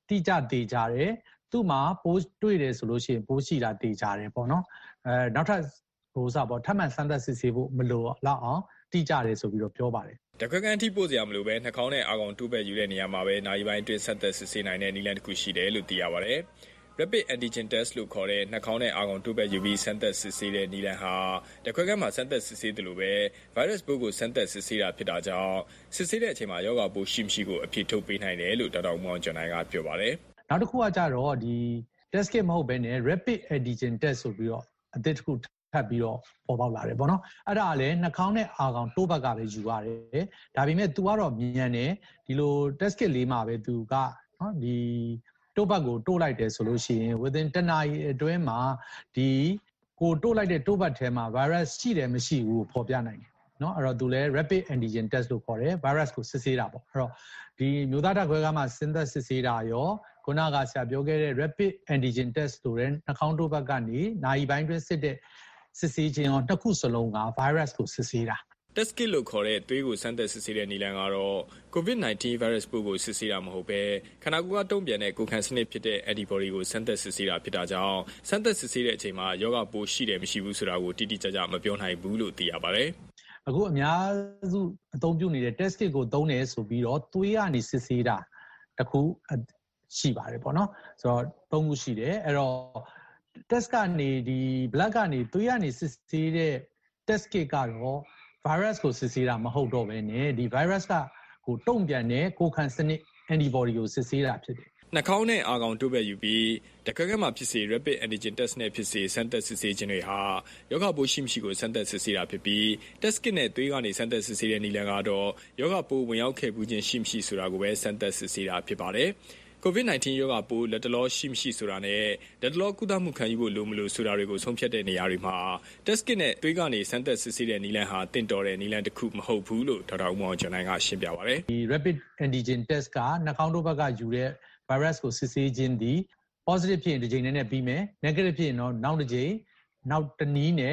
Speaker 17: တိကျသေးကြတယ်သူ့မှာပိုးတွေ့တယ်ဆိုလို့ရှိရင်ပိုးရှိတာသေချာတယ်ပေါ့နော်နောက်ထပ်ထပ်မံစမ်းသပ်စစ်ဆေးဖို့မလိုတော့အောင်တိကျတယ်ဆိုပြီးတော့ပြောပါတယ်
Speaker 16: တခွက်ကန်းထိပို့စရာမလိုပဲနှာခေါင်းနဲ့အာကောင်တိုးဘက်ယူတဲ့နေရာမှာပဲနာရီပိုင်းအတွင်းစမ်းသပ်စစ်ဆေးနိုင်တဲ့နည်းလမ်းတစ်ခုရှိတယ်လို့သိရပါတယ်Rapid Antigen Test လို့ခေါ်တဲ့နှာခေါင်းနဲ့အာကောင်တိုးဘက်ယူပြီးစမ်းသပ်စစ်ဆေးတဲ့နည်းလမ်းဟာတခွက်ကန်းမှာစမ်းသပ်စစ်ဆေးတယ်လို့ပဲ virus ပိုးကိုစမ်းသပ်စစ်ဆေးတာဖြစ်တာကြောင့်စစ်ဆေးတဲ့အချိန်မှာရောဂါပိုးရှိမရှိကိုအဖြေထုတ်ပေးနိုင်တယ်လို့ဒေါက်တာဦးမောင်ကျော်နိုင်ကပြောပါတယ်
Speaker 17: နောက်တစ်ခုကကြတော့ဒီ test kit မဟုတ်ဘဲနဲ့ Rapid Antigen Test ဆိုပြီးတော့အသစ်တစ်ခုထပ်ပြီးတော့ပေါ်ပေါက်လာတယ်ပေါ့နော်အဲ့ဒါကလည်းနှာခေါင်းနဲ့အာကောင်တိုးဘက်ကပဲယူရတယ်ဒါပေမဲ့ तू ကတော့မြန်တယ်ဒီလို test kit လေးမှာပဲ तू ကနော်ဒီတိုးဘက်ကိုတိုးလိုက်တယ်ဆိုလို့ရှိရင် within 10နာရီအတွင်းမှာဒီကိုတိုးလိုက်တဲ့တိုးဘက်ထဲမှာ virus ရှိတယ်မရှိဘူးပေါ်ပြနိုင်တယ်နော်အဲ့တော့ तू လည်း Rapid Antigen Test လို့ခေါ်တယ် virus ကိုစစ်ဆေးတာပေါ့အဲ့တော့ဒီမျိုးသားဓာတ်ခွဲခန်းမှာစဉ်သက်စစ်ဆေးတာရောခုနကဆရာပြောခဲ့တဲ့ Rapid Antigen Test ဆိုတဲ့နှာခေါင်းတိုးဘက်ကနေနာရီပိုင်းတွင်းစစ်ဆေးခြင်းရောတစ်ခုစလုံးက virus ကိုစစ်ဆေးတာ
Speaker 16: Test kit လို့ခေါ်တဲ့သွေးကိုစမ်းသပ်စစ်ဆေးတဲ့နည်းလမ်းကတော့ COVID-19 virus ပိုးကိုစစ်ဆေးတာမဟုတ်ပဲခန္ဓာကိုယ်ကတုံ့ပြန်တဲ့ကိုယ်ခံစနစ်ဖြစ်တဲ့ antibody ကိုစမ်းသပ်စစ်ဆေးတာဖြစ်တာကြောင့်စမ်းသပ်စစ်ဆေးတဲ့အချိန်မှာရောဂါပိုးရှိတယ်မရှိဘူးဆိုတာကိုတိတိကျကျမပြောနိုင်ဘူးလို့သိရပါတယ်
Speaker 17: အခုအများစုအသုံးပြုနေတဲ့ test kit ကိုသုံးတယ်ဆိုပြီးတော့သွေးကနေစစ်ဆေးတာတခုရှိပါတယ်ပေါ့နော်ဆိုတော့သုံးခုရှိတယ်အဲ့တော့ test ကနေဒီ blood ကနေသွေးကနေစစ်ဆေးတဲ့ test kit ကတော့ virus ကိုစစ်ဆေးတာမဟုတ်တော့ဘဲနဲ့ဒီ virus ကကိုတုံ့ပြန်တဲ့ကိုယ်ခံစနစ် antibody ကိုစစ်ဆေးတာဖြစ်တယ်
Speaker 16: နှာခေါင်းနဲ့အာကောင်တိုးဘက်ယူပြီးတခွက်ကန်းမှာဖြစ်စေ Rapid Antigen Test နဲ့ဖြစ်စေစမ်းသပ်စစ်ဆေးခြင်းတွေဟာရောဂါပိုးရှိမရှိကိုစမ်းသပ်စစ်ဆေးတာဖြစ်ပြီး Test kit နဲ့သွေးကနေစမ်းသပ်စစ်ဆေးတဲ့နည်းလမ်းကတော့ရောဂါပိုးဝင်ရောက်ခဲ့မှုချင်းရှိမရှိဆိုတာကိုပဲစမ်းသပ်စစ်ဆေးတာဖြစ်ပါတယ်COVID-19 ရောဂါပိုးလက်တလောရှိမရှိဆိုတာနဲ့လက်တလောကုသမှုခံယူဖို့လိုမလိုဆိုတာတွေကိုဆုံးဖြတ်တဲ့နေရာတွေမှာ test kit နဲ့သွေးကနေစမ်းသပ်စစ်ဆေးတဲ့နည်းလမ်းဟာတင့်တော်တဲ့နည်းလမ်းတစ်ခုမဟုတ်ဘူးလို့ဒေါက်တာဦးမောင်ကျော်နိုင်ကရှင်းပြပါတယ်
Speaker 17: ဒီ Rapid Antigen Test ကနှာခေါင်းတို့ဘက်ကယူတဲ့ virus ကိုစစ်ဆေးခြင်းဒီ positive ဖြစ်ရင်တစ်ကြိမ်နဲ့ပြီးမယ် negative ဖြစ်ရင်တော့နောက်တစ်ကြိမ်နောက်တစ်နည်းနဲ့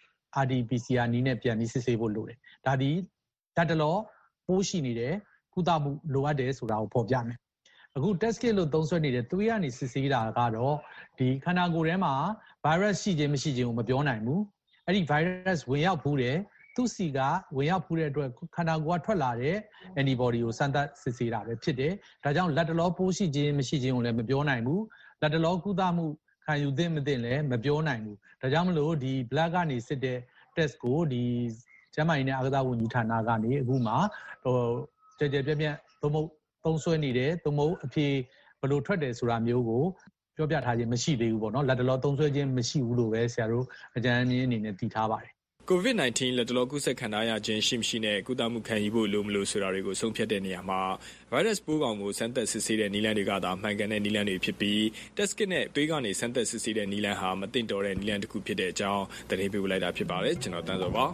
Speaker 17: RT-PCR နည်းနဲ့ပြန်ပြီးစစ်ဆေးဖို့လိုတယ်ဒါဒီလက်တလောပိုးရှိနေတယ်ကုသမှုလိုအပ်တယ်ဆိုတာကိုဖော်ပြမယ်အခု test kit လို့သုံးစွဲနေတဲ့သွေးကနေစစ်ဆေးတာကတော့ဒီခန္ဓာကိုယ်ထဲမှာ virus ရှိခြင်းမရှိခြင်းကိုမပြောနိုင်ဘူးအဲ့ဒီ virus ဝင်ရောက်ဖူးတယ်သူ့စီကဝင်ရောက်ဖူးတဲ့အတွက်ခန္ဓာကိုယ်ကထွက်လာတဲ့ antibody ကိုစမ်းသပ်စစ်ဆေးတာပဲဖြစ်တယ်ဒါကြောင့်လက်တလောပိုးရှိခြင်းမရှိခြင်းကိုလည်းမပြောနိုင်ဘူးလက်တလောကုသမှုခံယူသင့်မသင့်လည်းမပြောနိုင်ဘူးဒါကြောင့်မလို့ဒီ blood ကနေစစ်တဲ့ test ကိုဒီကျန်းမာရေးနဲ့အားကစားဝန်ကြီးဌာနကနေအခုမှကြဲပြန့်သို့မဟုတ်သုံးစွဲနေတယ်သို့မဟုတ်အဖြေဘယ်လိုထွက်တယ်ဆိုတာမျိုးကိုပြောပြထားခြင်းမရှိသေးဘူးပေါ့နော်လက်တလောသုံးစွဲခြင်းမရှိဘူးလို့ပဲဆရာတို့အကြံဉာဏ်အနေနဲ့တည်ထားပါတယ်
Speaker 16: COVID-19 လက်တလောကူးစက်ခံရခြင်းရှိမရှိနဲ့ကုသမှုခံယူဖို့လိုမလိုဆိုတာတွေကိုဆုံးဖြတ်တဲ့နေရာမှာ virus ပိုးကောင်ကိုစမ်းသပ်စစ်ဆေးတဲ့နည်းလမ်းတွေကသာမှန်ကန်တဲ့နည်းလမ်းတွေဖြစ်ပြီး test kit နဲ့သွေးကနေစမ်းသပ်စစ်ဆေးတဲ့နည်းလမ်းဟာမသင့်တော်တဲ့နည်းလမ်းတစ်ခုဖြစ်တဲ့အကြောင်းသတင်းပေးပို့လိုက်တာဖြစ်ပါတယ်ကျွန်တော်တန်းစောပါ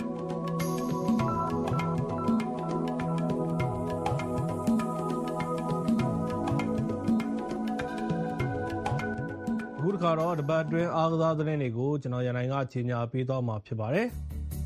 Speaker 18: အခုတစ်ခါတော့တပတ်အတွင်းအားကစားသတင်းတွေကိုကျွန်တော်ရန်နိုင်ကကြီးညာပေးသွားမှာဖြစ်ပါတယ်။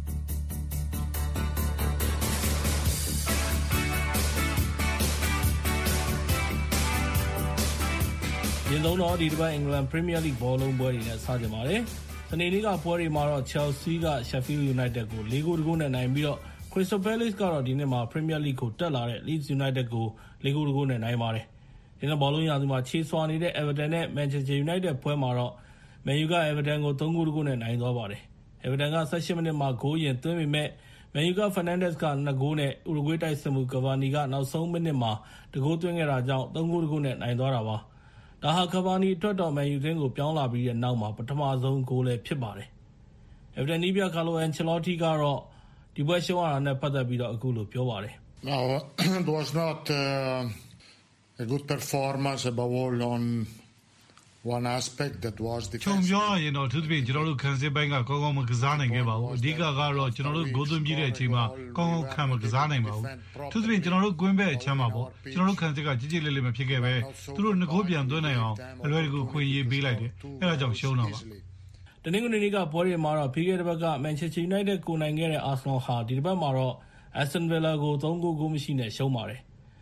Speaker 18: ဒီလုံးတော့ဒီတစ်ပတ်အင်္ဂလန် Premier League ဘောလုံးပွဲတွေနဲ့စကြပါတယ်။စနေနေ့ကပွဲတွေမှာတော့ Chelsea က Sheffield United ကို4 ဂိုး 1 ဂိုးနဲ့နိုင်ပြီးတော့ Crystal Palace ကတော့ဒီနှစ်မှာ Premier League ကိုတက်လာတဲ့ Leeds United ကို4 ဂိုး 1 ဂိုးနဲ့နိုင်ပါတယ်။ဒီနေ့ဘောလုံးရာသီမှာခြေစွာနေတဲ့ Everton နဲ့ Manchester United ပွဲမှာတော့Man U က Everton ကို3 ဂိုး 1 ဂိုးနဲ့နိုင်သွားပါတယ်။ Everton က18မိနစ်မှာဂိုးရင်သွင်းပေမဲ့ Man U က Fernandes က2 ဂိုးနဲ့ Uruguay တိုက်စစ်မှု Cavani ကနောက်ဆုံးမိနစ်မှာ1 ဂိုးသွင်းခဲ့တာကြောင့်3 ဂိုး 1 ဂိုးနဲ့နိုင်သွားတာပါ။ဒါဟာ Cavani အတွက်တော့ Man U သင်းကိုပြောင်းလာပြီးတဲ့နောက်မှာပထမဆုံးဂိုးလည်းဖြစ်ပါတယ်။ Everton နီးပြ Carlo Ancelotti ကတော့ဒီပွဲရှုံးရတာနဲ့ပတ်သက်ပြီးတော့အခုလိုပြောပါတယ်။
Speaker 19: No, it was not a good performance above all on one aspect that was the
Speaker 20: ချုံပြောရရင်တော့သူတို့ကျွန်တော်တို့ခံစစ်ပိုင်းကကောင်းကောင်းမကစားနိုင်ခဲ့ပါဘူးအဓိကကတော့ကျွန်တော်တို့ဂိုးသွင်းပြတဲ့အချိန်မှာကောင်းကောင်းခံမကစားနိုင်ပါဘူးသူတို့ကျွန်တော်တို့ကွင်းဘက်အချမ်းမှာပေါ့ကျွန်တော်တို့ခံစစ်ကကြီးကြီးလေးလေးမဖြစ်ခဲ့ပဲသူတို့2 ဂိုးပြန်သွင်းနိုင်အောင်အလွယ်တကူခွင့်ရေးပေးလိုက်တယ်အဲဒါကြောင့်ရှုံးတာပါ
Speaker 18: တနင်္ဂနွေနေ့ကပွဲတွေမှာတော့ပြီးခဲ့တဲ့ဘက်က Manchester United ကိုနိုင်ခဲ့တဲ့ Arsenal ဟာဒီတစ်ပတ်မှာတော့ Aston Villa ကို3 ဂိုး 1 ဂိုးမရှိနဲ့ရှုံးပါတယ်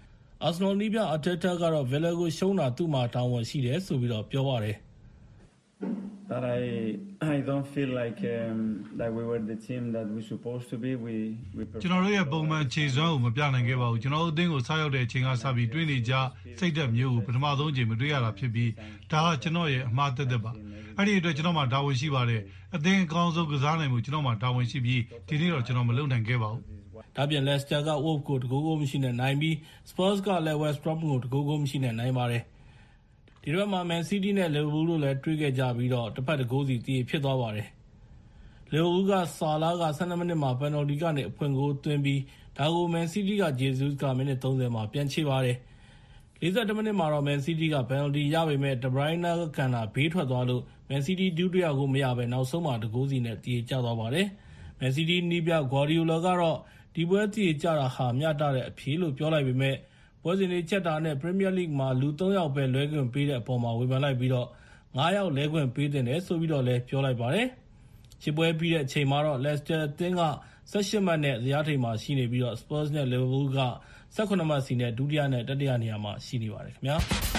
Speaker 18: အာဆနယ်နီးပြအတက်တာကတော့ Villa ကိုရှုံးတာသူ့မှာတာဝန်ရှိတယ်ဆိုပြီးတော့ပြောပါတယ်
Speaker 21: That I don't feel like that we were the team that we supposed to be. We
Speaker 20: ကျွန်တော်တို့ရဲ့ပုံမှန်ခြေစွမ်းကိုမပြနိုင်ခဲ့ပါဘူးကျွန်တော်တို့အသင်းကိုစားရောက်တဲ့အချိန်ကစပြီးတွင်းနေကြစိတ်သက်မျိုးကိုပထမဆုံးအချိန်မတွေ့ရတာဖြစ်ပြီးဒါကကျွန်တော်ရဲ့အမှားသက်သက်ပါအဲ့ဒီအတွက်ကျွန်တော်မှာတာဝန်ရှိပါတယ်အသင်းအကောင်းဆုံးကစားနိုင်မှုကျွန်တော်မှာတာဝန်ရှိပြီးဒီနေ့တော့ကျွန်တော်မလုပ်နိုင်ခဲ့ပါဘူး
Speaker 18: ဒါပြင် Leicester က Wolves ကိုတကူကိုမရှိနဲ့နိုင်ပြီး Spurs ကလည်း West Brom ကိုတကူကိုမရှိနဲ့နိုင်ပါတယ်ဒီဘက်မှာ Man City နဲ့ Liverpool တို့လည်းတွေ့ခဲ့ကြပြီးတော့တစ်ဖက်တစ်ဂိုးစီတည်ဖြစ်သွားပါတယ် Liverpool က Salah က12မိနစ်မှာ penalty ကနေအဖွင့်ဂိုးသွင်းပြီးဒါကို Man City က Jesus ကမိနစ်30မှာပြန်ချေပါတယ်42မိနစ်မှာတော့ Man City က penalty ရပေမဲ့ De Bruyne ကကန်တာဘေးထွက်သွားလို့ Man City ဒုတိယဂိုးမရဘဲနောက်ဆုံးမှာတဂိုးစီနဲ့တည်ကျသွားပါတယ် Man City နီးပြ Guardiola ကတော့ဒီပွဲတည်ကျတာဟာမျှတတဲ့အဖြေလို့ပြောလိုက်ပေမဲ့ပွဲစဉ်တွေချက်တာနဲ့ Premier League မှာလူ3ယောက်ပဲလွဲခွင့်ပေးတဲ့အပေါ်မှာဝေဖန်လိုက်ပြီးတော့9ယောက်လဲခွင့်ပေးတဲ့ဆိုပြီးတော့လည်းပြောလိုက်ပါတယ်ချစ်ပွဲပြီးတဲ့အချိန်မှာတော့ Leicester အသင်းက18မှတ်နဲ့ဇယားထိပ်မှာရှိနေပြီးတော့ Spurs နဲ့ Liverpool က18မှတ်စီနဲ့ဒုတိယနဲ့တတိယနေရာမှာရှိနေပါတယ်ခင်ဗျာ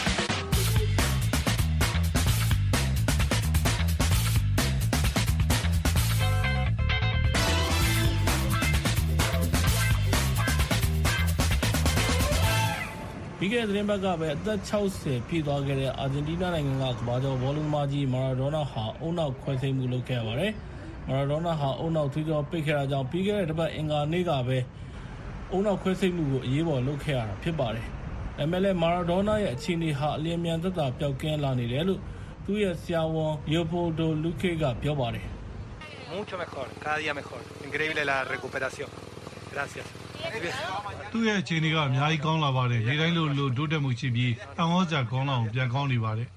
Speaker 18: ပြီးခဲ့တဲ့သတင်းပတ်ကပဲအသက်60ပြည့်သွားခဲ့တဲ့အာဂျင်တီးနားနိုင်ငံကကမ္ဘာကျော်ဘောလုံးသမားကြီးမာရာဒိုနာဟာအုံနောက်ခွဲစိတ်မှုလုပ်ခဲ့ရပါတယ်။မာရာဒိုနာဟာအုံနောက်သွေးကြောပိတ်ခဲ့တာကြောင့်ပြီးခဲ့တဲ့တစ်ပတ်အင်္ဂါနေ့ကပဲအုံနောက်ခွဲစိတ်မှုကိုအရေးပေါ်လုပ်ခဲ့ရတာဖြစ်ပါတယ်။ဒါပေမဲ့လည်းမာရာဒိုနာရဲ့အခြေအနေဟာအလျင်မြန်သက်သာပျောက်ကင်းလာနေတယ်လို့သူ့ရဲ့ဆရာဝန် Leopoldo Luque ကပြောပါတယ်။
Speaker 22: Mucho mejor, cada día mejor. Increíble la recuperación. Gracias.
Speaker 20: သူ့ရဲ့အခြေအနေကအများကြီးကောင်းလာပါတယ်နေ့တိုင်းလိုတိုးတက်မှုရှိပြီးအံ့ဩစရာကောင်းလာအောင်ပြန်ကောင်းနေပါတယ်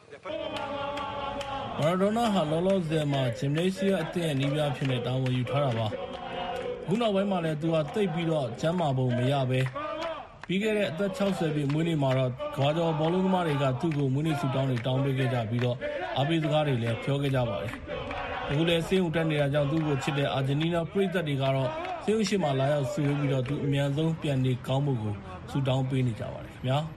Speaker 18: မာရာဒိုနာဟာလောလောဆယ်မှာဂျင်နေစီယာအသင်းရဲ့နီးပြဖြစ်နေတာဝန်ယူထားတာပါခုနောက်ပိုင်းမှာလည်းသူကတိတ်ပြီးတော့ကျမ်းမာပုံမရပဲပြီးခဲ့တဲ့အသက်60ပြည့်မွေးနေ့မှာတော့ကမ္ဘာကျော်ဘောလုံးသမားတွေကသူ့ကိုမွေးနေ့ဆုတောင်းတွေတောင်းပေးခဲ့ကြပြီးတော့အားပေးစကားတွေလည်းပြောခဲ့ကြပါတယ်အခုလည်းဆေးရုံတက်နေတာကြောင့်သူ့ကိုချစ်တဲ့အာဂျင်တီးနားပရိသတ်တွေကတော့ဆေးရုံရှိမှလာရောက်ဆွေးနွေးပြီးတော့သူအမြန်ဆုံးပြန်နေကောင်းမှုကိုဆုတောင်းပေးနေကြပါတယ်ခင်ဗျာ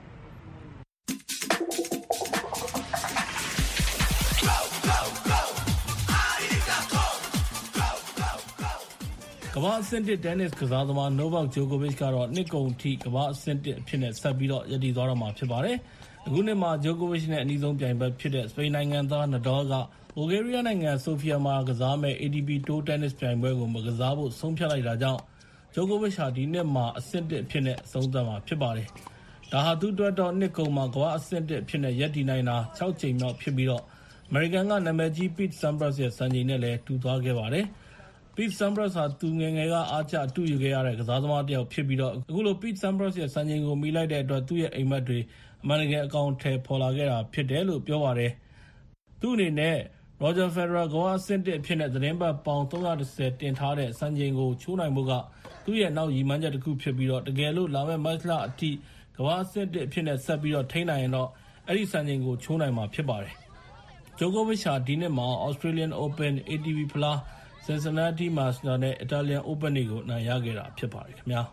Speaker 18: ကမ္ဘာအဆင့်1 tennis ကစားသမား Novak Djokovic ကတော့နှစ်ကုန်ထိကမ္ဘာအဆင့်1အဖြစ်နဲ့ဆက်ပြီးတော့ရည်တည်သွားတော့မှာဖြစ်ပါတယ်အခုနှစ်မှာ Djokovic နဲ့အနည်းဆုံးပြိုင်ဘက်ဖြစ်တဲ့စပိန်နိုင်ငံသား Nadal ကBulgaria နိုင်ငံဆိုဖီယာမှာကစားမဲ့ ATP Tour Tennis ပြိုင်ပွဲကိုမကစားဖို့ဆုံးဖြတ်လိုက်တာကြောင့် Djokovic ဟာဒီနှစ်မှာအဆင့်1အဖြစ်နဲ့အဆုံးသတ်မှာဖြစ်ပါတယ်။ဒါဟာသူ့အတွက်တော့နှစ်ကုန်မှာကမ္ဘာအဆင့်1အဖြစ်နဲ့ရပ်တည်နိုင်တာ6ချိန်မြောက်ဖြစ်ပြီးတော့ American ကနာမည်ကြီး Pete Sampras ရဲ့စံချိန်နဲ့လည်းတူသွားခဲ့ပါတယ်။ Pete Sampras ဟာသူငယ်ငယ်ကအားကျအတူယူခဲ့ရတဲ့ကစားသမားတစ်ယောက်ဖြစ်ပြီးတော့အခုလို Pete Sampras ရဲ့စံချိန်ကိုမီလိုက်တဲ့အတွက်သူ့ရဲ့အိမ်မက်တွေအမှန်တကယ်အကောင့်ထဲပေါ်လာခဲ့တာဖြစ်တယ်လို့ပြောပါတယ်။သူ့အနေနဲ့Roger Federer ကမ္ဘာအဆင့်1အဖြစ်နဲ့သတင်းပတ်ပေါင်310တင်ထားတဲ့စံချိန်ကိုချိုးနိုင်ဖို့ကသူ့ရဲ့နောက်ရည်မှန်းချက်တစ်ခုဖြစ်ပြီးတော့တကယ်လို့လာမယ့်မတ်လအထိကမ္ဘာအဆင့်1အဖြစ်နဲ့ဆက်ပြီးတော့ထိန်းနိုင်ရင်တော့အဲ့ဒီစံချိန်ကိုချိုးနိုင်မှာဖြစ်ပါတယ်။ Djokovic ဟာဒီနှစ်မှာ Australian Open, ATP ဖလား Cincinnati Master နဲ့ Italian Open တွေကိုနိုင်ရခဲ့တာဖြစ်ပါတယ်ခင်ဗျာ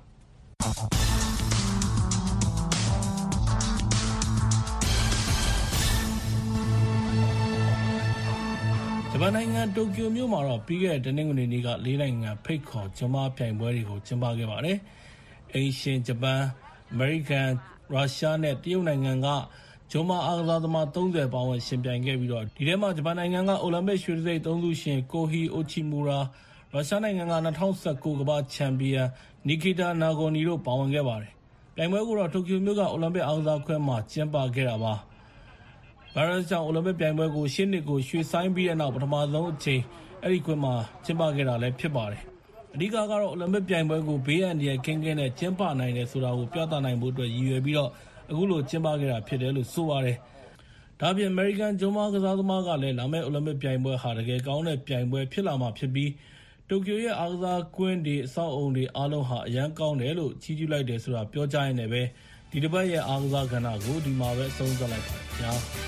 Speaker 18: ဂျပန်နိုင်ငံတိုကျိုမြို့မှာတော့ပြီးခဲ့တဲ့တနင်္ဂနွေနေ့က၄နိုင်ငံဖိတ်ခေါ်ဂျမားပြိုင်ပွဲတွေကိုကျင်းပခဲ့ပါတယ်။အိမ်ရှင်ဂျပန်၊အမေရိကန်၊ရုရှားနဲ့တရုတ်နိုင်ငံကဂျမားအားကစားသမား30ပါဝင်ရှင်ပြိုင်ခဲ့ပြီးတော့ဒီထဲမှာဂျပန်နိုင်ငံကအိုလံပစ်ရွှေတံဆိပ်3ဆုရှင်ကိုဟီအိုချီမူရာ၊ရုရှားနိုင်ငံက2019ကမ္ဘာချန်ပီယံနီကီတာနာဂိုနီတို့ပါဝင်ခဲ့ပါတယ်။ပြိုင်ပွဲကိုတော့တိုကျိုမြို့ကအိုလံပစ်အားကစားခွဲမှာကျင်းပခဲ့တာပါ။ဗိုင်းရပ်စ်ကြောင့်အိုလံပစ်ပြိုင်ပွဲကိုရှေ့နှစ်ကိုရွှေ့ဆိုင်းပြီးတဲ့နောက်ပထမဆုံးအချိန်အဲ့ဒီခွင့်မှာကျင်းပခဲ့တာလည်းဖြစ်ပါတယ်။အဓိကကတော့အိုလံပစ်ပြိုင်ပွဲကိုဘေးအန္တရာယ်ကင်းကင်းနဲ့ကျင်းပနိုင်တယ်ဆိုတာကိုပြသနိုင်ဖို့အတွက်ရည်ရွယ်ပြီးတော့အခုလိုကျင်းပခဲ့တာဖြစ်တယ်လို့ဆိုပါတယ်။ဒါ့အပြင် American ဂျမားကစားသမားကလည်းလာမယ့်အိုလံပစ်ပြိုင်ပွဲဟာတကယ်ကောင်းတဲ့ပြိုင်ပွဲဖြစ်လာမှာဖြစ်ပြီးတိုကျိုရဲ့အားကစားကွင်းတွေအဆောက်အအုံတွေအားလုံးဟာအရန်ကောင်းတယ်လို့ချီးကျူးလိုက်တယ်ဆိုတာပြောကြားရင်းနဲ့ပဲဒီတစ်ပတ်ရဲ့အားကစားကဏ္ဍကိုဒီမှာပဲအဆုံးသတ်လိုက်ပါတယ်ခင်ဗျာ။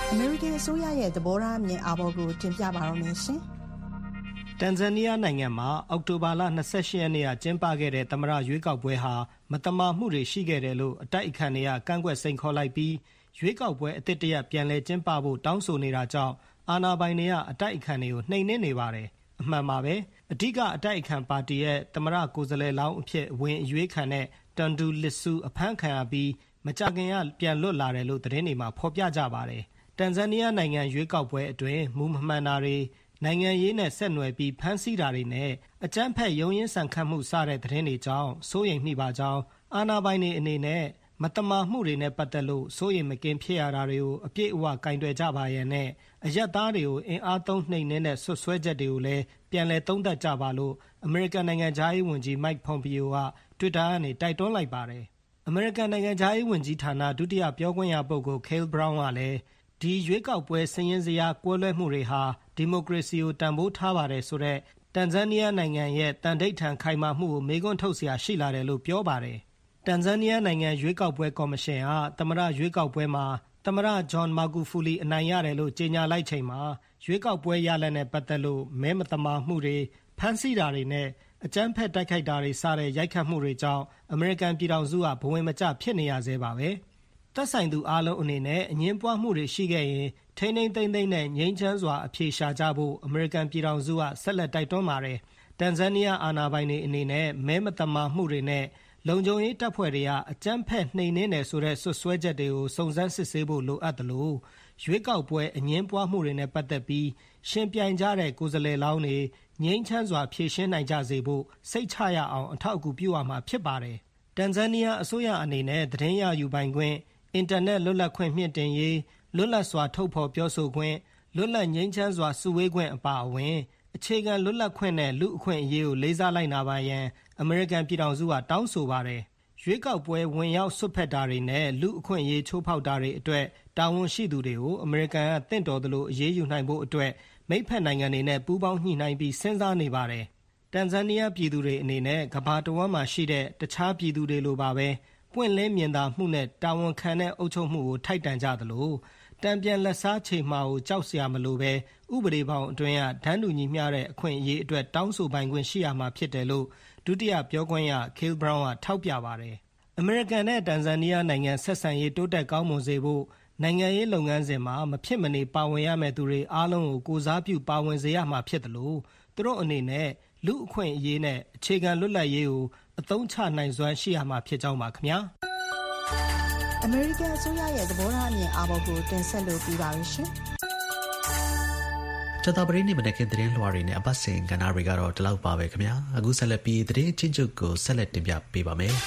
Speaker 1: American အစိုးရရဲ့သဘောထားအမြင်အာဘော်ကိုတင်ပြပါရမယ်ရှင်
Speaker 3: တန်ဇန်နီးယားနိုင်ငံမှာအောက်တိုဘာလ28ရက်နေ့ကကျင်းပခဲ့တဲ့သမ္မတရွေးကောက်ပွဲဟာမတမာမှုတွေရှိခဲ့တယ်လို့အတိုက်အခံတွေကကန့်ကွက်စိန်ခေါ်လိုက်ပြီးရွေးကောက်ပွဲအသစ်တရက်ပြန်လည်ကျင်းပဖို့တောင်းဆိုနေတာကြောင့်အာဏာပိုင်တွေကအတိုက်အခံတွေကိုနှိမ်နင်းနေပါတယ်။အမှန်ပါပဲ။အဓိကအတိုက်အခံပါတီရဲ့သမ္မတကိုယ်စားလှယ်လောင်းအဖြစ်ဝင်အရွေးခံတဲ့တန်ဒူလစ်ဆူအဖမ်းခံရပြီးမကြာခင်ကပြန်လွတ်လာတယ်လို့သတင်းတွေမှာဖော်ပြကြပါတယ်။တန်ဇန်နီးယားနိုင်ငံရွေးကောက်ပွဲအတွင်းမူမမှန်တာတွေနိုင်ငံရေးနဲ့ဆက်နွယ်ပြီးဖမ်းဆီးတာတွေနဲ့အကြမ်းဖက်ရုံရင်းဆန်ခတ်မှုစတဲ့သတင်းတွေကြောင့်စိုးရိမ်မိပါကြောင်းအာဏာပိုင်တွေအနေနဲ့မတမာမှုတွေနဲ့ပတ်သက်လို့စိုးရိမ်မကင်းဖြစ်ရတာတွေကိုအပြည့်အဝကင်တွယ်ကြပါရန်နဲ့အရက်သားတွေကိုအင်အားသုံးနှိမ်နင်းတဲ့ဆွဆွဲချက်တွေကိုလည်းပြန်လည်သုံးသပ်ကြပါလို့အမေရိကန်နိုင်ငံသားရေးဝန်ကြီးမိုက်ဖွန်ပီယိုက Twitter ကနေတိုက်တွန်းလိုက်ပါတယ်။အမေရိကန်နိုင်ငံသားရေးဝန်ကြီးဌာနဒုတိယပြောခွင့်ရပုဂ္ဂိုလ် Kale Brown ကလည်းဒီရွေးကောက်ပွဲစည်ရင်းစရာကွဲလွဲမှုတွေဟာဒီမိုကရေစီကိုတန်ဖိုးထားပါတယ်ဆိုတဲ့တန်ဇန်နီးယားနိုင်ငံရဲ့တန်ဋိဌာန်ခိုင်မာမှုကိုမေးခွန်းထုတ်စရာရှိလာတယ်လို့ပြောပါတယ်။တန်ဇန်နီးယားနိုင်ငံရွေးကောက်ပွဲကော်မရှင်ကသမ္မတရွေးကောက်ပွဲမှာသမ္မတဂျွန်မာဂူဖူလီအနိုင်ရတယ်လို့ကြေညာလိုက်ချိန်မှာရွေးကောက်ပွဲရလဒ်နဲ့ပတ်သက်လို့မဲမတမာမှုတွေဖမ်းဆီးတာတွေနဲ့အကြမ်းဖက်တိုက်ခိုက်တာတွေစတဲ့ရိုက်ခတ်မှုတွေကြောင့်အမေရိကန်ပြည်ထောင်စုကဘဝင်မကျဖြစ်နေရသေးပါပဲ။သက်ဆိုင်သူအားလုံးအနေနဲ့အငြင်းပွားမှုတွေရှိခဲ့ရင်ထိန်းသိမ်းသိမ်းသိမ်းနဲ့ငြိမ်းချမ်းစွာအပြေရှာကြဖို့အမေရိကန်ပြည်ထောင်စုကဆက်လက်တိုက်တွန်းပါတယ်။တန်ဇန်နီးယားအာဏာပိုင်တွေအနေနဲ့မဲမတမာမှုတွေနဲ့လုံခြုံရေးတပ်ဖွဲ့တွေကအကြမ်းဖက်နှိမ်နင်းတယ်ဆိုတဲ့ဆွဆွဲချက်တွေကိုစုံစမ်းစစ်ဆေးဖို့လိုအပ်တယ်လို့ရွေးကောက်ပွဲအငြင်းပွားမှုတွေနဲ့ပတ်သက်ပြီးရှင်ပြိုင်ကြတဲ့ကိုယ်စားလှယ်လောင်းတွေငြိမ်းချမ်းစွာဖြေရှင်းနိုင်ကြစေဖို့စိတ်ချရအောင်အထောက်အကူပြုရမှာဖြစ်ပါတယ်။တန်ဇန်နီးယားအစိုးရအနေနဲ့သတင်းရယူပိုင်ခွင့်အင်တာနက်လွတ်လပ်ခွင့်မြင့်တင်ရေးလွတ်လပ်စွာထုတ်ဖော်ပြောဆိုခွင့်လွတ်လပ်ငြိမ်းချမ်းစွာစုဝေးခွင့်အပါအဝင်အခြေခံလွတ်လပ်ခွင့်နဲ့လူအခွင့်အရေးကိုလေးစားလိုက်နာပါရန်အမေရိကန်ပြည်ထောင်စုကတောင်းဆိုပါတယ်။ရွေးကောက်ပွဲဝင်ရောက်ဆွတ်ဖက်တာတွေနဲ့လူအခွင့်အရေးချိုးဖောက်တာတွေအတွက်တာဝန်ရှိသူတွေကိုအမေရိကန်ကတင့်တော်သလိုအရေးယူနိုင်ဖို့အတွက်မိတ်ဖက်နိုင်ငံတွေနဲ့ပူးပေါင်းညှိနှိုင်းပြီးစဉ်းစားနေပါတယ်။တန်ဇန်နီးယားပြည်သူတွေအနေနဲ့ကမ္ဘာတဝန်းမှာရှိတဲ့တခြားပြည်သူတွေလိုပါပဲပွင့်လင်းမြင်သာမှုနဲ့တာဝန်ခံတဲ့အုပ်ချုပ်မှုကိုထိုက်တန်ကြသလိုတံပြန်လက်စားချိန်မှာကိုကြောက်စရာမလိုပဲဥပဒေပေါင်းအတွင်းကဒန်းတူညီမျှတဲ့အခွင့်အရေးအတွက်တောင်းဆိုပိုင်ခွင့်ရှိရမှာဖြစ်တယ်လို့ဒုတိယပြောခွင့်ရ Kale Brown ကထောက်ပြပါတယ်။အမေရိကန်နဲ့တန်ဇန်နီးယားနိုင်ငံဆက်ဆံရေးတိုးတက်ကောင်းမွန်စေဖို့နိုင်ငံရေးလုပ်ငန်းစဉ်မှာမဖြစ်မနေပါဝင်ရမယ့်သူတွေအားလုံးကိုကိုစားပြုပါဝင်စေရမှာဖြစ်တယ်လို့သူတို့အနေနဲ့လူအခွင့်အရေးနဲ့အခြေခံလွတ်လပ်ရေးကိုအသုံးချနိုင်စွမ်းရှိရမှာဖြစ်ကြောင်းပါခင်ဗျာ
Speaker 1: ။အမေရိကန်အစိုးရရဲ့သဘောထားအမြင်အာဘော်ကိုတင်ဆက်လို့ပြီးပါရရှင်။
Speaker 2: ကြာသပတေးနေ့မနက်ခင်းသတင်းလွှာတွေနဲ့အပတ်စဉ်ကဏ္ဍတွေကတော့ဒီလောက်ပါပဲခင်ဗျာအခုဆက်လက်ပြီးသတင်းချင်းချုပ်ကိုဆက်လက်တင်ပြပေးပါမယ်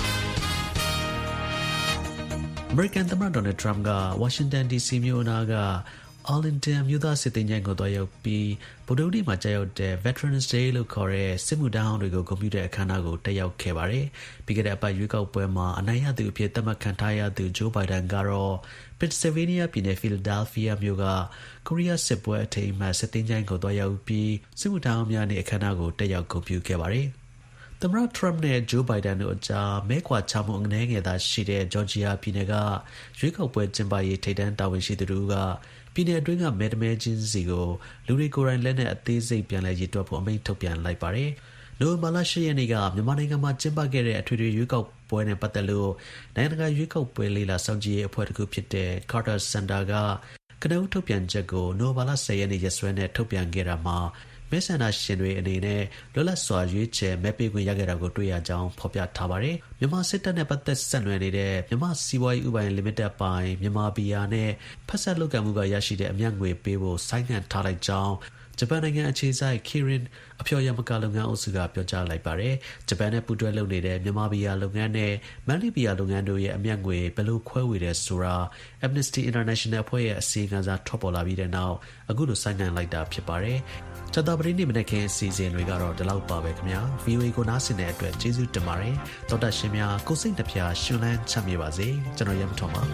Speaker 2: အမေရိကန်သမ္မတဒေါ်နယ်ထရမ့်ကဝါရှင်တန် DC မြို့အနားကArlington မြို့သားစစ်သည်ညကိုသွားရောက်ပြီးဗုဒ္ဓဟူးနေ့မှာကြာရောက်တဲ့ Veterans Day လို့ခေါ်တဲ့စစ်မှုထမ်းဟောင်းတွေကိုဂုဏ်ပြုတဲ့အခမ်းအနားကိုတက်ရောက်ခဲ့ပါတယ်။ပြီးခဲ့တဲ့အပတ်ရွေးကောက်ပွဲမှာအနိုင်ရသူအဖြစ်သတ်မှတ်ခံထားရသူဂျိုးဘိုင်ဒန်ကတော့ Pennsylvania ပြည်နယ် Philadelphia မြို့ကကိုရီးယားစစ်ပွဲအထိမ်းအမှတ်စစ်သည်ညကိုသွားရောက်ပြီးစစ်မှုထမ်းဟောင်းများနေ့အခမ်းအနားကိုတက်ရောက်ဂုဏ်ပြုခဲ့ပါတယ်။သမ္မတထရမ့်နဲ့ဂျိုးဘိုင်ဒန်တို့အကြားမဲခွာချမှုအနည်းငယ်သာရှိတဲ့ဂျော်ဂျီယာပြည်နယ်ကရွေးကောက်ပွဲကျင်းပရေးထိပ်တန်းတာဝန်ရှိသူတို့ကပြည်နယ်အတွင်းကမဲတမဲချင်းစီကိုလူတွေကိုယ်တိုင်လက်နဲ့အသေးစိတ်ပြန်လည်ရည်တွက်ဖို့အမိန့်ထုတ်ပြန်လိုက်ပါတယ်။နိုဝင်ဘာလ 10 ရက်နေ့ကမြန်မာနိုင်ငံမှာကျင်းပခဲ့တဲ့အထွေထွေရွေးကောက်ပွဲနဲ့ပတ်သက်လို့နိုင်ငံတကာရွေးကောက်ပွဲလေ့လာစောင့်ကြည့်ရေးအဖွဲ့တစ်ခုဖြစ်တဲ့ Carter Center ကကနဦးထုတ်ပြန်ချက်ကိုနိုဝင်ဘာလ 10 ရက်နေ့ရက်စွဲနဲ့ထုတ်ပြန်ခဲ့တာမှာမဲဆန္ဒရှင်တွေအနေနဲ့လွတ်လပ်စွာရွေးချယ်မဲပေးခွင့်ရခဲ့တာကိုတွေ့ရကြောင်းဖော်ပြထားပါတယ်။မြန်မာစစ်တပ်နဲ့ပတ်သက်ဆက်နွယ်နေတဲ့မြန်မာစီးပွားရေးဥပိုင် Limited ပိုင်မြန်မာဘီယာနဲ့ဖက်ဆက်လုပ်ကံမှုကရရှိတဲ့အမြတ်ငွေပေးဖို့ဆိုင်းငံ့ထားလိုက်ကြောင်းဂျပန်နိုင်ငံအခြေစိုက် Kirin အဖျော်ယမကာလုပ်ငန်းအုပ်စုကပြောကြားလိုက်ပါတယ်။ဂျပန်နဲ့ပူးတွဲလုပ်နေတဲ့မြန်မာဘီယာလုပ်ငန်းနဲ့မန်လီဘီယာလုပ်ငန်းတို့ရဲ့အမြတ်ငွေဘယ်လိုခွဲဝေတယ်ဆိုတာ Amnesty International အဖွဲ့ရဲ့အစီရင်ခံစာထွက်ပေါ်လာပြီးတဲ့နောက်အခုလိုဆိုင်းငံ့လိုက်တာဖြစ်ပါတယ်။ကြာသပတေးနေ့မနက်ခင်းအစီအစဉ်တွေကတော့ဒီလောက်ပါပဲခင်ဗျာ VOA ကိုနားဆင်တဲ့အတွက်ကျေးဇူးတင်ပါတယ်တောတာရှင်များကိုစိတ်နှပြရှင်လန်းချမ်းမြေပါစေကျွန်တော်ရမထွန်ပါ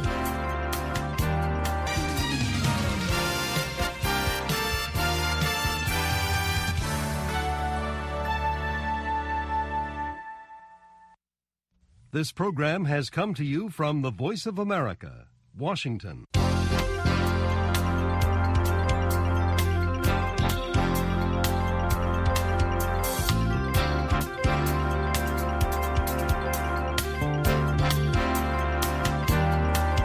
Speaker 23: This program has come to you from the Voice of America, Washington.